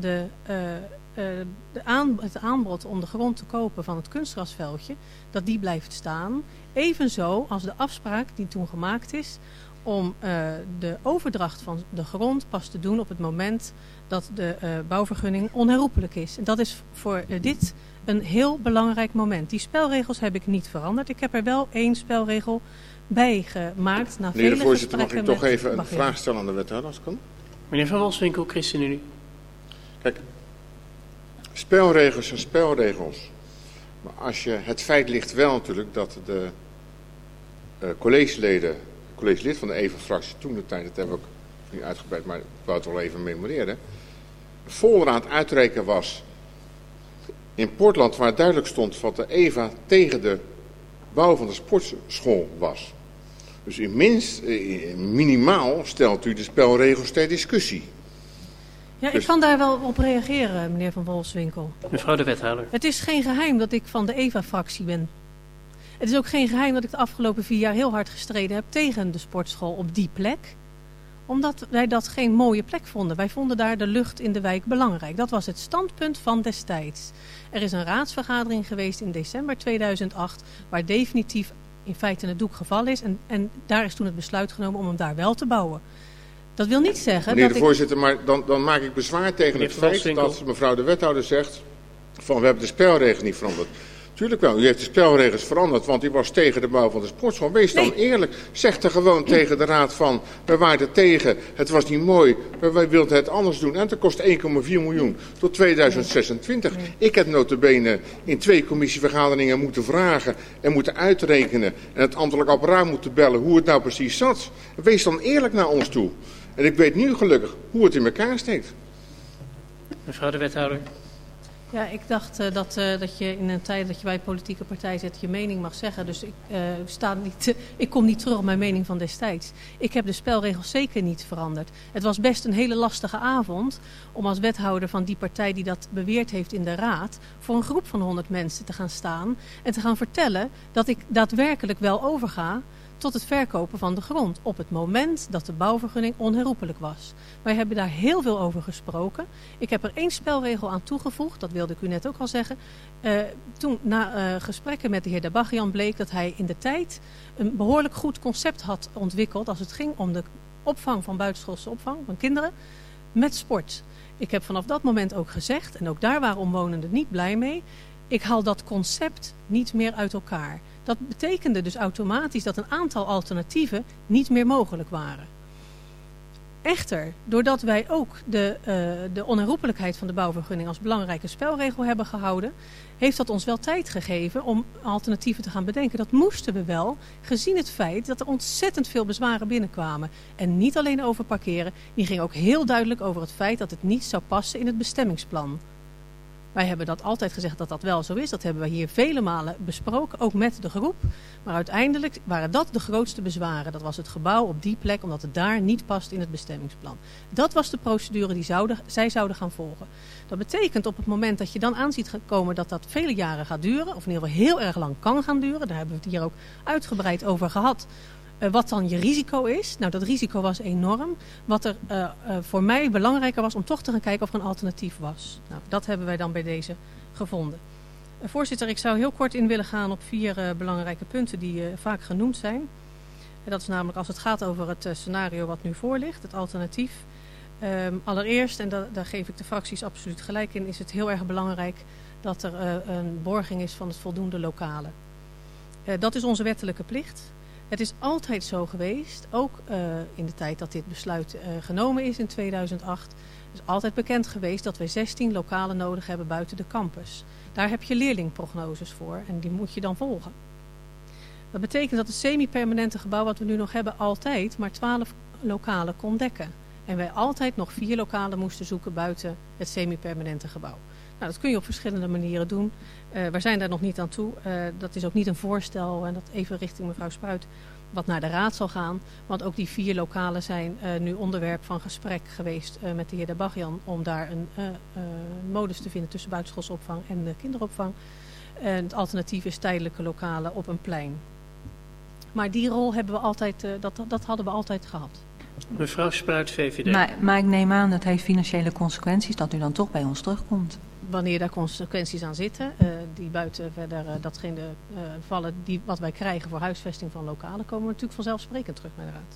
het aanbod om de grond te kopen van het kunstgrasveldje, dat die blijft staan. Evenzo als de afspraak die toen gemaakt is om de overdracht van de grond pas te doen op het moment dat de bouwvergunning onherroepelijk is. En dat is voor dit een heel belangrijk moment. Die spelregels heb ik niet veranderd. Ik heb er wel 1 spelregel bij gemaakt. Meneer de voorzitter, mag ik toch even een vraag stellen aan de wethouder als het kan? Meneer Van Wolfswinkel, ChristenUnie. Kijk, spelregels zijn spelregels. Maar het feit ligt wel natuurlijk dat de collegelid van de EVA-fractie toen de tijd, dat hebben we ook niet uitgebreid, maar ik wou het wel even memoreren, volraad uitrekenen was in Portland, waar duidelijk stond wat de EVA tegen de bouw van de sportschool was. Dus minimaal stelt u de spelregels ter discussie. Ja, ik kan daar wel op reageren, meneer Van Wolfswinkel. Mevrouw de wethouder. Het is geen geheim dat ik van de EVA-fractie ben. Het is ook geen geheim dat ik de afgelopen 4 jaar heel hard gestreden heb tegen de sportschool op die plek. Omdat wij dat geen mooie plek vonden. Wij vonden daar de lucht in de wijk belangrijk. Dat was het standpunt van destijds. Er is een raadsvergadering geweest in december 2008... waar definitief in feite het doek gevallen is. En daar is toen het besluit genomen om hem daar wel te bouwen. Dat wil niet zeggen... Meneer de voorzitter, maar dan maak ik bezwaar tegen het feit dat mevrouw de wethouder zegt van we hebben de spelregels niet veranderd. Tuurlijk wel, u heeft de spelregels veranderd, want u was tegen de bouw van de sportschool. Wees dan eerlijk. Zeg er gewoon tegen de raad van, we waren er tegen, het was niet mooi, wij wilden het anders doen. En het kost 1,4 miljoen tot 2026. Ik heb nota bene in 2 commissievergaderingen moeten vragen en moeten uitrekenen. En het ambtelijk apparaat moeten bellen hoe het nou precies zat. Wees dan eerlijk naar ons toe. En ik weet nu gelukkig hoe het in elkaar steekt. Mevrouw de wethouder. Ja, ik dacht dat je in een tijd dat je bij een politieke partij zit je mening mag zeggen. Dus ik kom niet terug op mijn mening van destijds. Ik heb de spelregels zeker niet veranderd. Het was best een hele lastige avond om als wethouder van die partij die dat beweerd heeft in de raad voor een groep van 100 mensen te gaan staan en te gaan vertellen dat ik daadwerkelijk wel overga tot het verkopen van de grond op het moment dat de bouwvergunning onherroepelijk was. Wij hebben daar heel veel over gesproken. Ik heb er 1 spelregel aan toegevoegd, dat wilde ik u net ook al zeggen. Toen na gesprekken met de heer Dabagian bleek dat hij in de tijd een behoorlijk goed concept had ontwikkeld als het ging om de opvang van buitenschoolse opvang van kinderen met sport. Ik heb vanaf dat moment ook gezegd, en ook daar waren omwonenden niet blij mee, ik haal dat concept niet meer uit elkaar. Dat betekende dus automatisch dat een aantal alternatieven niet meer mogelijk waren. Echter, doordat wij ook de onherroepelijkheid van de bouwvergunning als belangrijke spelregel hebben gehouden, heeft dat ons wel tijd gegeven om alternatieven te gaan bedenken. Dat moesten we wel, gezien het feit dat er ontzettend veel bezwaren binnenkwamen. En niet alleen over parkeren, die ging ook heel duidelijk over het feit dat het niet zou passen in het bestemmingsplan. Wij hebben dat altijd gezegd dat dat wel zo is. Dat hebben we hier vele malen besproken, ook met de groep. Maar uiteindelijk waren dat de grootste bezwaren. Dat was het gebouw op die plek, omdat het daar niet past in het bestemmingsplan. Dat was de procedure die zij zouden gaan volgen. Dat betekent op het moment dat je dan aanziet komen dat dat vele jaren gaat duren, of in ieder geval heel erg lang kan gaan duren, daar hebben we het hier ook uitgebreid over gehad. Wat dan je risico is. Nou, dat risico was enorm. Wat er voor mij belangrijker was om toch te gaan kijken of er een alternatief was. Nou, dat hebben wij dan bij deze gevonden. Voorzitter, ik zou heel kort in willen gaan op 4 belangrijke punten die vaak genoemd zijn. Dat is namelijk als het gaat over het scenario wat nu voor ligt, het alternatief. Allereerst, en daar geef ik de fracties absoluut gelijk in, is het heel erg belangrijk dat er een borging is van het voldoende lokale. Dat is onze wettelijke plicht. Het is altijd zo geweest, ook in de tijd dat dit besluit genomen is in 2008. Het is altijd bekend geweest dat wij 16 lokalen nodig hebben buiten de campus. Daar heb je leerlingprognoses voor en die moet je dan volgen. Dat betekent dat het semi-permanente gebouw wat we nu nog hebben altijd maar 12 lokalen kon dekken. En wij altijd nog 4 lokalen moesten zoeken buiten het semi-permanente gebouw. Nou, dat kun je op verschillende manieren doen. We zijn daar nog niet aan toe. Dat is ook niet een voorstel, en dat even richting mevrouw Spruit, wat naar de raad zal gaan. Want ook die 4 lokalen zijn nu onderwerp van gesprek geweest met de heer Dabagian om daar een modus te vinden tussen buitenschoolse opvang en de kinderopvang. En het alternatief is tijdelijke lokalen op een plein. Maar die rol hebben we altijd, dat hadden we altijd gehad. Mevrouw Spruit, VVD. Maar ik neem aan dat heeft financiële consequenties dat u dan toch bij ons terugkomt. Wanneer daar consequenties aan zitten, die buiten verder datgene vallen wat wij krijgen voor huisvesting van lokalen, komen we natuurlijk vanzelfsprekend terug naar de raad.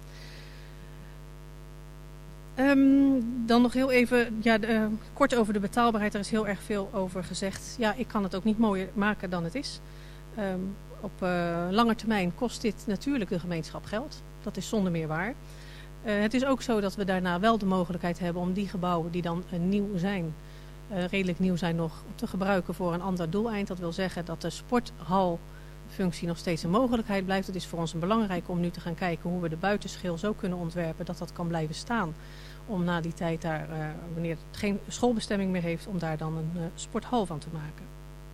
Dan nog heel even, kort over de betaalbaarheid. Er is heel erg veel over gezegd. Ja, ik kan het ook niet mooier maken dan het is. Op lange termijn kost dit natuurlijk de gemeenschap geld. Dat is zonder meer waar. Het is ook zo dat we daarna wel de mogelijkheid hebben om die gebouwen die dan nieuw zijn, redelijk nieuw zijn nog, te gebruiken voor een ander doeleind. Dat wil zeggen dat de sporthalfunctie nog steeds een mogelijkheid blijft. Het is voor ons belangrijk om nu te gaan kijken hoe we de buitenschil zo kunnen ontwerpen dat dat kan blijven staan. Om na die tijd daar, wanneer het geen schoolbestemming meer heeft, om daar dan een sporthal van te maken.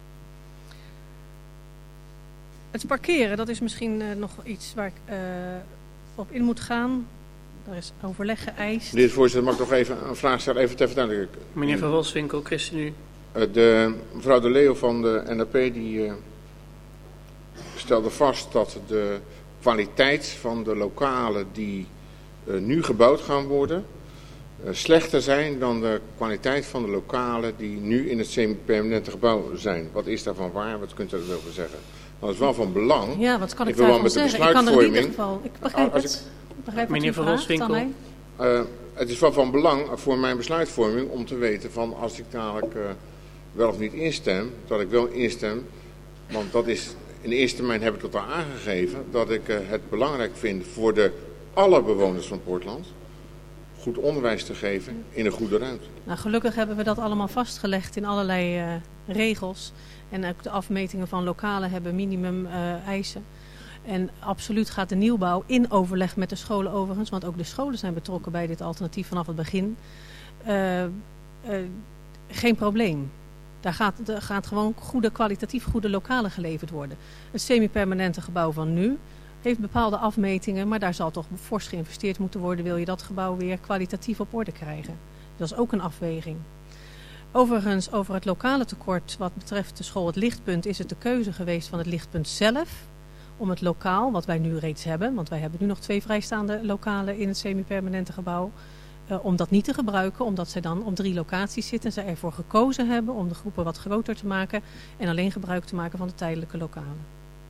Het parkeren, dat is misschien nog iets waar ik op in moet gaan. Er is overleg geëist. Meneer de voorzitter, mag ik nog even een vraag stellen, even ter verduidelijking? Meneer Van Wolfswinkel, ChristenUnie. Mevrouw De Leeuw van de NAP die stelde vast dat de kwaliteit van de lokalen die nu gebouwd gaan worden slechter zijn dan de kwaliteit van de lokalen die nu in het semi-permanente gebouw zijn. Wat is daarvan waar? Wat kunt u daarover zeggen? Dat is wel van belang. Ja, wat kan ik daarvan zeggen? Ik kan er in ieder geval. Ik begrijp het. Meneer Van Wolfswinkel. Het is wel van belang voor mijn besluitvorming om te weten van als ik dadelijk wel of niet instem, dat ik wel instem. Want dat is, in de eerste termijn heb ik dat al aangegeven, dat ik het belangrijk vind voor alle bewoners van Poortland goed onderwijs te geven in een goede ruimte. Nou, gelukkig hebben we dat allemaal vastgelegd in allerlei regels. En ook de afmetingen van lokalen hebben minimum eisen. En absoluut gaat de nieuwbouw in overleg met de scholen overigens, want ook de scholen zijn betrokken bij dit alternatief vanaf het begin. Geen probleem. Daar gaat gewoon kwalitatief goede lokalen geleverd worden. Het semi-permanente gebouw van nu heeft bepaalde afmetingen, maar daar zal toch fors geïnvesteerd moeten worden, wil je dat gebouw weer kwalitatief op orde krijgen. Dat is ook een afweging. Overigens, over het lokale tekort wat betreft de school Het Lichtpunt, is het de keuze geweest van het Lichtpunt zelf om het lokaal, wat wij nu reeds hebben, want wij hebben nu nog 2 vrijstaande lokalen in het semi-permanente gebouw, om dat niet te gebruiken, omdat zij dan op 3 locaties zitten en zij ervoor gekozen hebben om de groepen wat groter te maken en alleen gebruik te maken van de tijdelijke lokalen.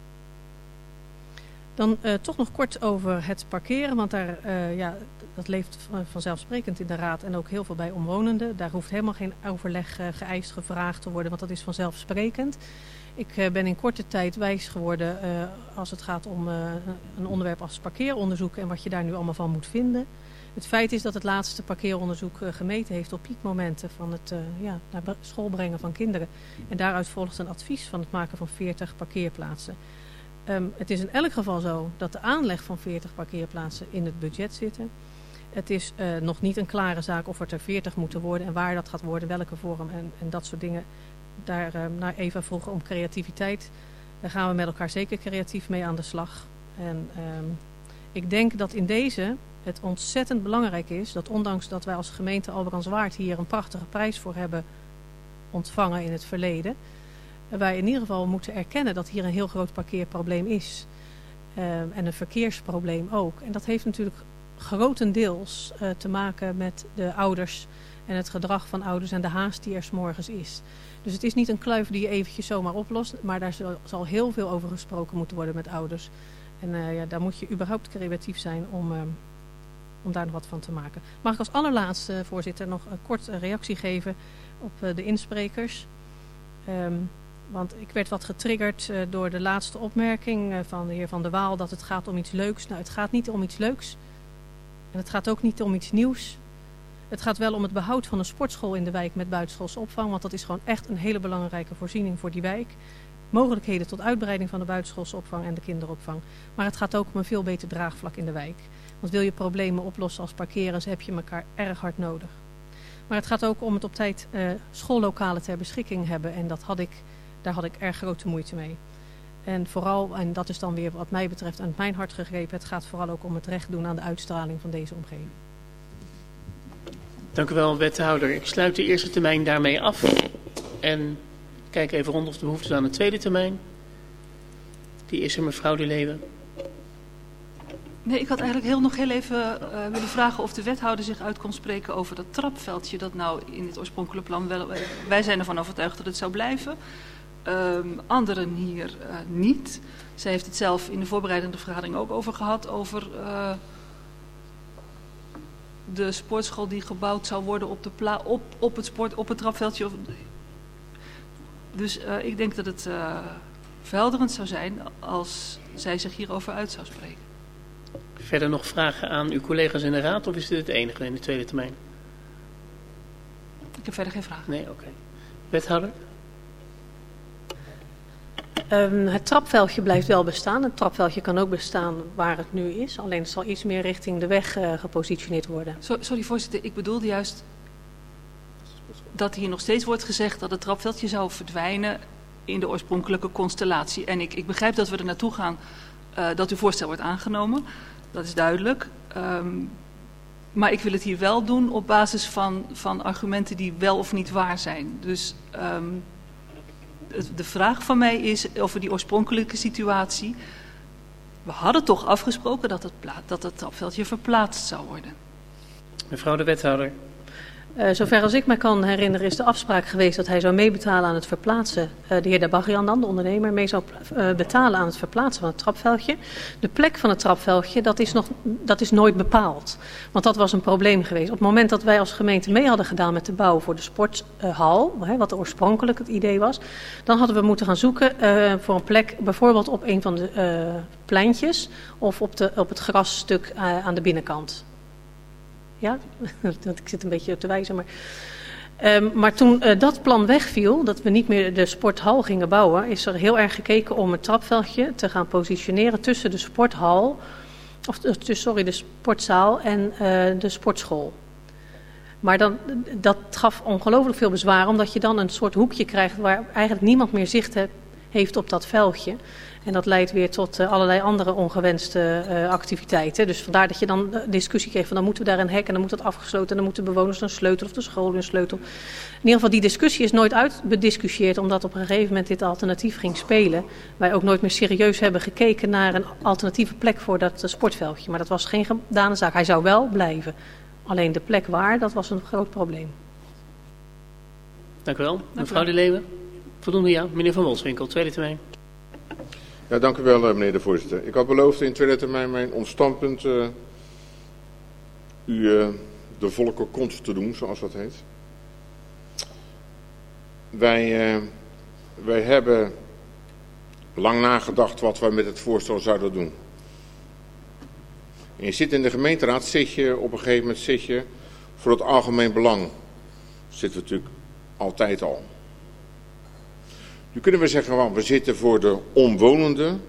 Dan toch nog kort over het parkeren, want daar, dat leeft vanzelfsprekend in de raad en ook heel veel bij omwonenden. Daar hoeft helemaal geen overleg geëist, gevraagd te worden, want dat is vanzelfsprekend. Ik ben in korte tijd wijs geworden als het gaat om een onderwerp als parkeeronderzoek en wat je daar nu allemaal van moet vinden. Het feit is dat het laatste parkeeronderzoek gemeten heeft op piekmomenten van het naar school brengen van kinderen. En daaruit volgt een advies van het maken van 40 parkeerplaatsen. Het is in elk geval zo dat de aanleg van 40 parkeerplaatsen in het budget zitten. Het is nog niet een klare zaak of het er 40 moeten worden en waar dat gaat worden, welke vorm en dat soort dingen. Daar naar Eva vroegen om creativiteit. Daar gaan we met elkaar zeker creatief mee aan de slag. En ik denk dat in deze het ontzettend belangrijk is dat ondanks dat wij als gemeente Albrandswaard hier een prachtige prijs voor hebben ontvangen in het verleden, wij in ieder geval moeten erkennen dat hier een heel groot parkeerprobleem is. En een verkeersprobleem ook. En dat heeft natuurlijk grotendeels te maken met de ouders en het gedrag van ouders en de haast die er 's morgens is. Dus het is niet een kluif die je eventjes zomaar oplost, maar daar zal heel veel over gesproken moeten worden met ouders. En daar moet je überhaupt creatief zijn om daar nog wat van te maken. Mag ik als allerlaatste, voorzitter, nog een kort reactie geven op de insprekers. Want ik werd wat getriggerd door de laatste opmerking van de heer Van der Waal dat het gaat om iets leuks. Nou, het gaat niet om iets leuks. En het gaat ook niet om iets nieuws. Het gaat wel om het behoud van een sportschool in de wijk met buitenschoolse opvang. Want dat is gewoon echt een hele belangrijke voorziening voor die wijk. Mogelijkheden tot uitbreiding van de buitenschoolse opvang en de kinderopvang. Maar het gaat ook om een veel beter draagvlak in de wijk. Want wil je problemen oplossen als parkeren, heb je elkaar erg hard nodig. Maar het gaat ook om het op tijd schoollokalen ter beschikking hebben. En daar had ik erg grote moeite mee. En vooral, en dat is dan weer wat mij betreft aan mijn hart gegrepen, het gaat vooral ook om het recht doen aan de uitstraling van deze omgeving. Dank u wel, wethouder. Ik sluit de eerste termijn daarmee af. En kijk even rond of de behoefte is aan de tweede termijn. Die is er, mevrouw De Leeuwen. Nee, ik had eigenlijk nog heel even willen vragen of de wethouder zich uit kon spreken over dat trapveldje dat nou in het oorspronkelijke plan wel. Wij zijn ervan overtuigd dat het zou blijven. Anderen hier niet. Zij heeft het zelf in de voorbereidende vergadering ook over gehad, over de sportschool die gebouwd zou worden op het trapveldje. Dus ik denk dat het verhelderend zou zijn als zij zich hierover uit zou spreken. Verder nog vragen aan uw collega's in de raad of is dit het enige in de tweede termijn? Ik heb verder geen vragen. Nee, oké. Wethouder? Het trapveldje blijft wel bestaan. Het trapveldje kan ook bestaan waar het nu is. Alleen het zal iets meer richting de weg gepositioneerd worden. Sorry voorzitter, ik bedoelde juist dat hier nog steeds wordt gezegd dat het trapveldje zou verdwijnen in de oorspronkelijke constellatie. En ik begrijp dat we er naartoe gaan dat uw voorstel wordt aangenomen. Dat is duidelijk. Maar ik wil het hier wel doen op basis van argumenten die wel of niet waar zijn. Dus de vraag van mij is over die oorspronkelijke situatie. We hadden toch afgesproken dat het trapveldje verplaatst zou worden. Mevrouw de wethouder. Zover als ik me kan herinneren is de afspraak geweest dat hij zou meebetalen aan het verplaatsen. De heer Dabagian dan, de ondernemer, mee zou betalen aan het verplaatsen van het trapveldje. De plek van het trapveldje, dat is nooit bepaald. Want dat was een probleem geweest. Op het moment dat wij als gemeente mee hadden gedaan met de bouw voor de sporthal, wat oorspronkelijk het idee was, dan hadden we moeten gaan zoeken voor een plek, bijvoorbeeld op een van de pleintjes of op het grasstuk aan de binnenkant. Ja, ik zit een beetje te wijzen, maar Maar toen dat plan wegviel, dat we niet meer de sporthal gingen bouwen, is er heel erg gekeken om het trapveldje te gaan positioneren tussen de sporthal, de sportzaal en de sportschool. Maar dat gaf ongelooflijk veel bezwaar, omdat je dan een soort hoekje krijgt waar eigenlijk niemand meer zicht heeft op dat veldje. En dat leidt weer tot allerlei andere ongewenste activiteiten. Dus vandaar dat je dan discussie kreeg van dan moeten we daar een hek en dan moet dat afgesloten en dan moeten bewoners een sleutel of de school een sleutel. In ieder geval die discussie is nooit uitbediscussieerd, omdat op een gegeven moment dit alternatief ging spelen. Wij ook nooit meer serieus hebben gekeken naar een alternatieve plek voor dat sportveldje. Maar dat was geen gedane zaak. Hij zou wel blijven. Alleen de plek waar, dat was een groot probleem. Dank u wel. Mevrouw De Leeuwen. Voldoende ja. Meneer Van Wolfswinkel, tweede termijn. Ja, dank u wel, meneer de voorzitter. Ik had beloofd in tweede termijn mijn ontstandpunt u de volle kont te doen, zoals dat heet. Wij hebben lang nagedacht wat wij met het voorstel zouden doen. En je zit in de gemeenteraad, op een gegeven moment voor het algemeen belang. Dat zitten we natuurlijk altijd al. Nu kunnen we zeggen, well, we zitten voor de omwonenden.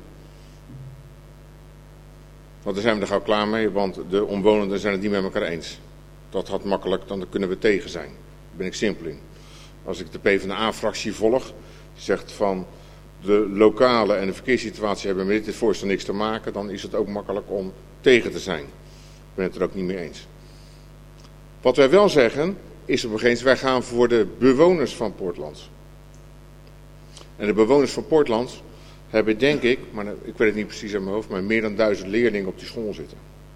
Want daar zijn we er gauw klaar mee, want de omwonenden zijn het niet met elkaar eens. Dat had makkelijk, dan kunnen we tegen zijn. Daar ben ik simpel in. Als ik de PvdA-fractie volg, die zegt van de lokale en de verkeerssituatie hebben met dit voorstel niks te maken, dan is het ook makkelijk om tegen te zijn. Ik ben het er ook niet mee eens. Wat wij wel zeggen, is op een gegeven moment, wij gaan voor de bewoners van Poortland. En de bewoners van Poortland hebben, denk ik, maar ik weet het niet precies uit mijn hoofd, maar meer dan 1000 leerlingen op die school zitten.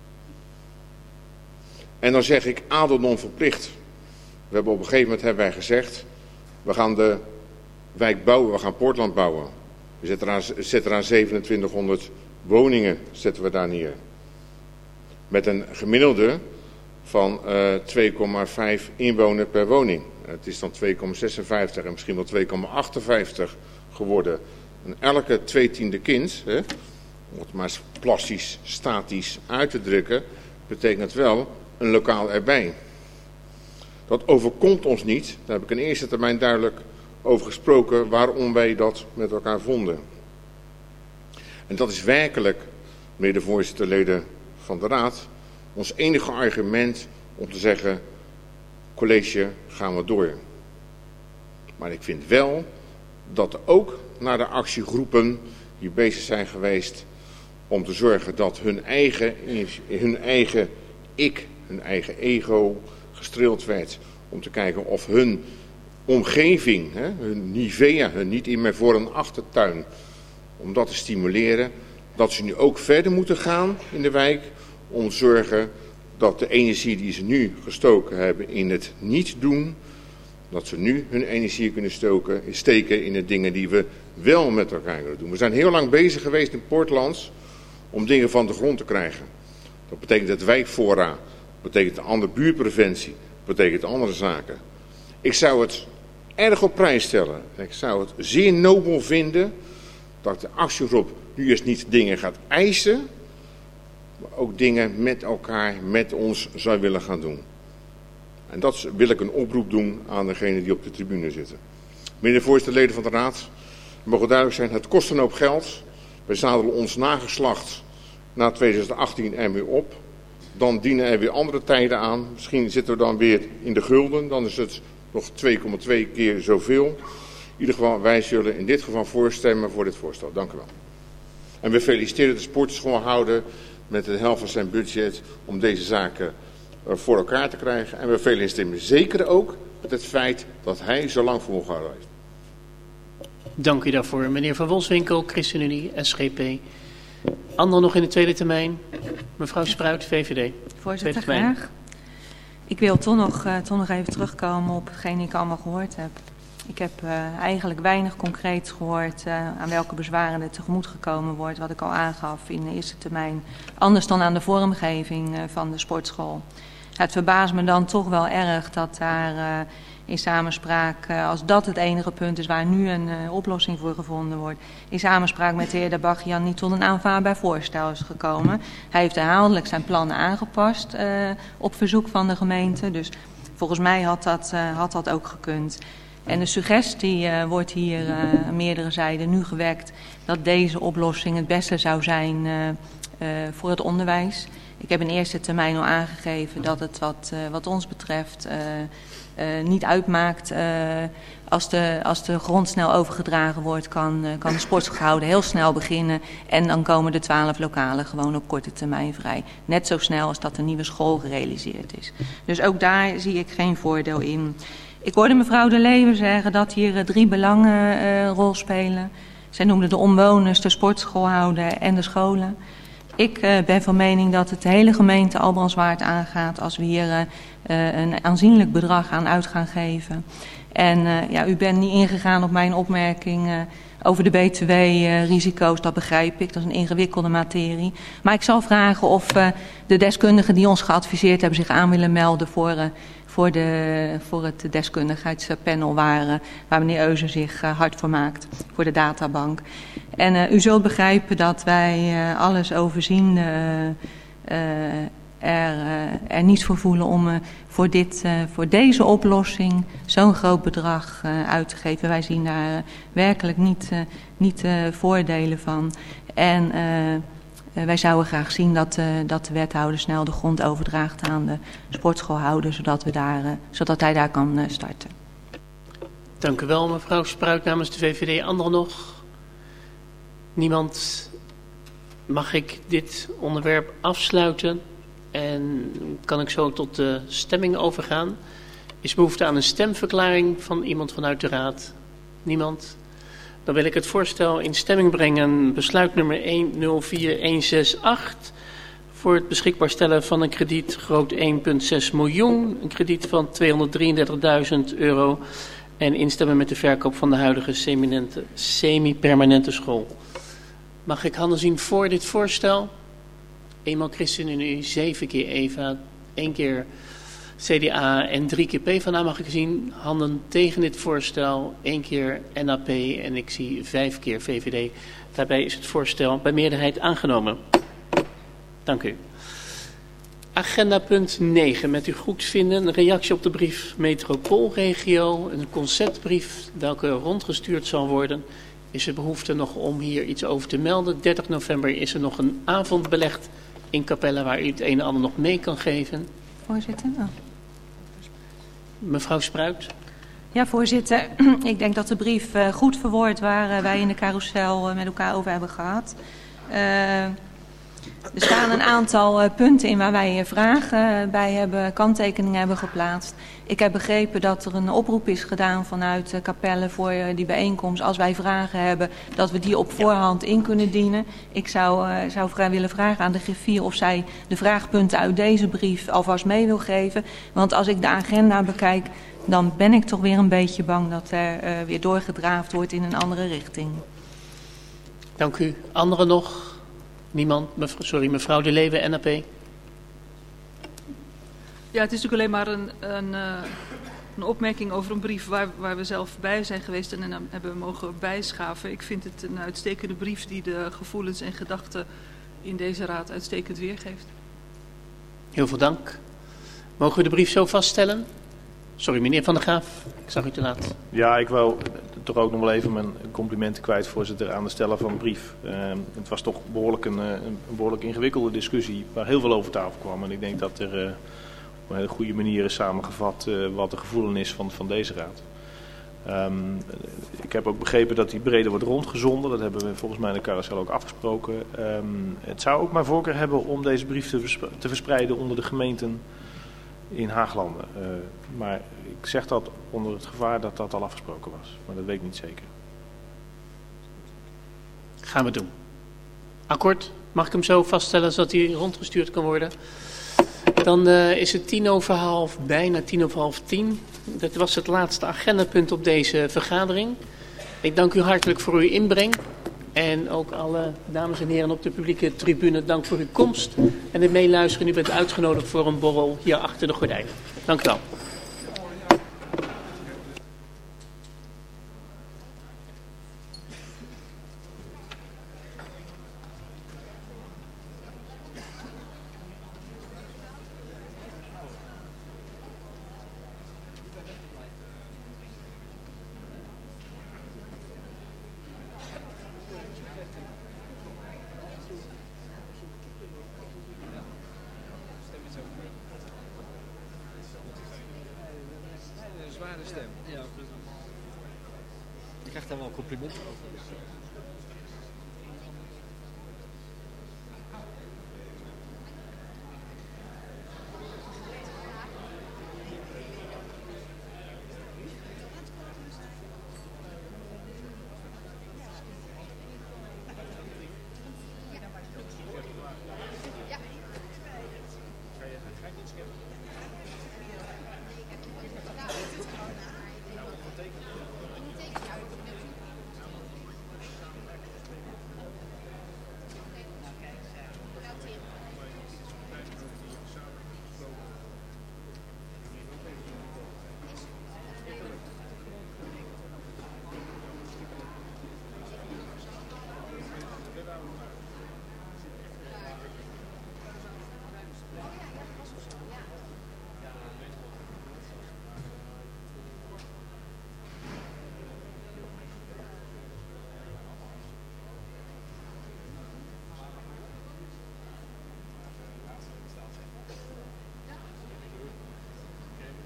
En dan zeg ik, adeldom verplicht. We hebben op een gegeven moment hebben wij gezegd, we gaan de wijk bouwen, we gaan Poortland bouwen. We zetten eraan 2700 woningen zetten we daar neer. Met een gemiddelde van 2,5 inwoner per woning. Het is dan 2,56 en misschien wel 2,58 geworden. En elke 2/10 kind, om het maar plastisch, statisch uit te drukken, betekent wel een lokaal erbij. Dat overkomt ons niet. Daar heb ik in eerste termijn duidelijk over gesproken waarom wij dat met elkaar vonden. En dat is werkelijk, meneer de voorzitter, leden van de Raad, ons enige argument om te zeggen, college, gaan we door. Maar ik vind wel dat ook naar de actiegroepen die bezig zijn geweest om te zorgen dat hun eigen ik, hun eigen ego gestreeld werd. Om te kijken of hun omgeving, hun Nivea, hun niet in mijn voor- en achtertuin, om dat te stimuleren, dat ze nu ook verder moeten gaan in de wijk om te zorgen dat de energie die ze nu gestoken hebben in het niet doen, dat ze nu hun energie kunnen steken in de dingen die we wel met elkaar kunnen doen. We zijn heel lang bezig geweest in Poortland om dingen van de grond te krijgen. Dat betekent het wijkfora, dat betekent andere buurtpreventie, dat betekent andere zaken. Ik zou het erg op prijs stellen. Ik zou het zeer nobel vinden dat de actiegroep nu eens niet dingen gaat eisen, maar ook dingen met elkaar, met ons zou willen gaan doen. En dat wil ik een oproep doen aan degenen die op de tribune zitten. Meneer de voorzitter, leden van de Raad, het mogen duidelijk zijn, het kost een hoop geld. Wij zadelen ons nageslacht na 2018 er weer op. Dan dienen er weer andere tijden aan. Misschien zitten we dan weer in de gulden. Dan is het nog 2,2 keer zoveel. In ieder geval, wij zullen in dit geval voorstemmen voor dit voorstel. Dank u wel. En we feliciteren de sportschoolhouder met de helft van zijn budget om deze zaken voor elkaar te krijgen. En we feliciteren zeker ook met het feit dat hij zo lang volgehouden heeft. Dank u daarvoor. Meneer Van Wolfswinkel, ChristenUnie, SGP. Anderen nog in de tweede termijn. Mevrouw Spruit, VVD. Voorzitter, graag. Ik wil toch nog even terugkomen op hetgeen ik allemaal gehoord heb. Ik heb eigenlijk weinig concreets gehoord aan welke bezwaren er tegemoet gekomen wordt, wat ik al aangaf in de eerste termijn, anders dan aan de vormgeving van de sportschool. Het verbaast me dan toch wel erg dat daar in samenspraak, als dat het enige punt is waar nu een oplossing voor gevonden wordt, in samenspraak met de heer De Bachian niet tot een aanvaardbaar voorstel is gekomen. Hij heeft herhaaldelijk zijn plannen aangepast op verzoek van de gemeente, dus Volgens mij had dat ook gekund. En de suggestie wordt hier aan meerdere zijden nu gewekt dat deze oplossing het beste zou zijn voor het onderwijs. Ik heb in eerste termijn al aangegeven dat het wat ons betreft niet uitmaakt. Als de grond snel overgedragen wordt, kan de sportschoolhouder heel snel beginnen. En dan komen de 12 lokalen gewoon op korte termijn vrij. Net zo snel als dat de nieuwe school gerealiseerd is. Dus ook daar zie ik geen voordeel in. Ik hoorde mevrouw De Leeuw zeggen dat hier 3 belangen een rol spelen. Zij noemde de omwoners, de sportschoolhouder en de scholen. Ik ben van mening dat het de hele gemeente Albrandswaard aangaat als we hier een aanzienlijk bedrag aan uit gaan geven. En u bent niet ingegaan op mijn opmerking over de BTW-risico's, dat begrijp ik. Dat is een ingewikkelde materie. Maar ik zal vragen of de deskundigen die ons geadviseerd hebben zich aan willen melden voor het deskundigheidspanel waar meneer Euser zich hard voor maakt, voor de databank. En u zult begrijpen dat wij alles overzien er niet voor voelen om voor deze oplossing zo'n groot bedrag uit te geven. Wij zien daar werkelijk niet voordelen van. En wij zouden graag zien dat de wethouder snel de grond overdraagt aan de sportschoolhouder, zodat hij daar kan starten. Dank u wel, mevrouw Spruit namens de VVD. Anderen nog? Niemand? Mag ik dit onderwerp afsluiten? En kan ik zo tot de stemming overgaan? Is behoefte aan een stemverklaring van iemand vanuit de raad? Niemand? Dan wil ik het voorstel in stemming brengen. Besluit nummer 104168 voor het beschikbaar stellen van een krediet groot 1,6 miljoen. Een krediet van €233.000 en instemmen met de verkoop van de huidige semi-permanente school. Mag ik handen zien voor dit voorstel? Eenmaal ChristenUnie, 7 keer Eva, 1 keer CDA en 3 keer PvdA mag ik zien. Handen tegen dit voorstel, 1 keer NAP en ik zie 5 keer VVD. Daarbij is het voorstel bij meerderheid aangenomen. Dank u. Agenda punt 9. Met uw goedvinden een reactie op de brief Metropoolregio. Een conceptbrief welke rondgestuurd zal worden. Is er behoefte nog om hier iets over te melden? 30 november is er nog een avond belegd in Capelle waar u het een en ander nog mee kan geven. Voorzitter. Oh. Mevrouw Spruit. Ja, voorzitter. Ik denk dat de brief goed verwoordt waar wij in de carousel met elkaar over hebben gehad. Er staan een aantal punten in waar wij vragen bij hebben, kanttekeningen hebben geplaatst. Ik heb begrepen dat er een oproep is gedaan vanuit Capelle voor die bijeenkomst. Als wij vragen hebben, dat we die op voorhand in kunnen dienen. Ik zou willen vragen aan de griffier of zij de vraagpunten uit deze brief alvast mee wil geven. Want als ik de agenda bekijk, dan ben ik toch weer een beetje bang dat er weer doorgedraafd wordt in een andere richting. Dank u. Anderen nog? Niemand? Mevrouw De Leeuw, NAP. Ja, het is natuurlijk alleen maar een opmerking over een brief waar we zelf bij zijn geweest en hebben mogen bijschaven. Ik vind het een uitstekende brief die de gevoelens en gedachten in deze raad uitstekend weergeeft. Heel veel dank. Mogen we de brief zo vaststellen? Sorry, meneer Van der Graaf, ik zag u te laat. Ja, ik wou toch ook nog wel even mijn complimenten kwijt, voorzitter, aan de steller van de brief. Het was toch behoorlijk een behoorlijk ingewikkelde discussie waar heel veel over tafel kwam. En ik denk dat er op een hele goede manier is samengevat wat de gevoelen is van deze raad. Ik heb ook begrepen dat die breder wordt rondgezonden. Dat hebben we volgens mij in de carousel ook afgesproken. Het zou ook mijn voorkeur hebben om deze brief te verspreiden onder de gemeenten in Haaglanden. Maar ik zeg dat onder het gevaar dat dat al afgesproken was. Maar dat weet ik niet zeker. Gaan we doen. Akkoord. Mag ik hem zo vaststellen zodat hij rondgestuurd kan worden? Dan is het 9:50, bijna 9:50. Dat was het laatste agendapunt op deze vergadering. Ik dank u hartelijk voor uw inbreng. En ook alle dames en heren op de publieke tribune, dank voor uw komst. En het meeluisteren, u bent uitgenodigd voor een borrel hier achter de gordijnen. Dank u wel. naar de stem. Ja, ik krijg daar wel complimenten over. Dus.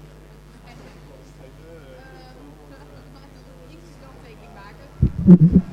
maken.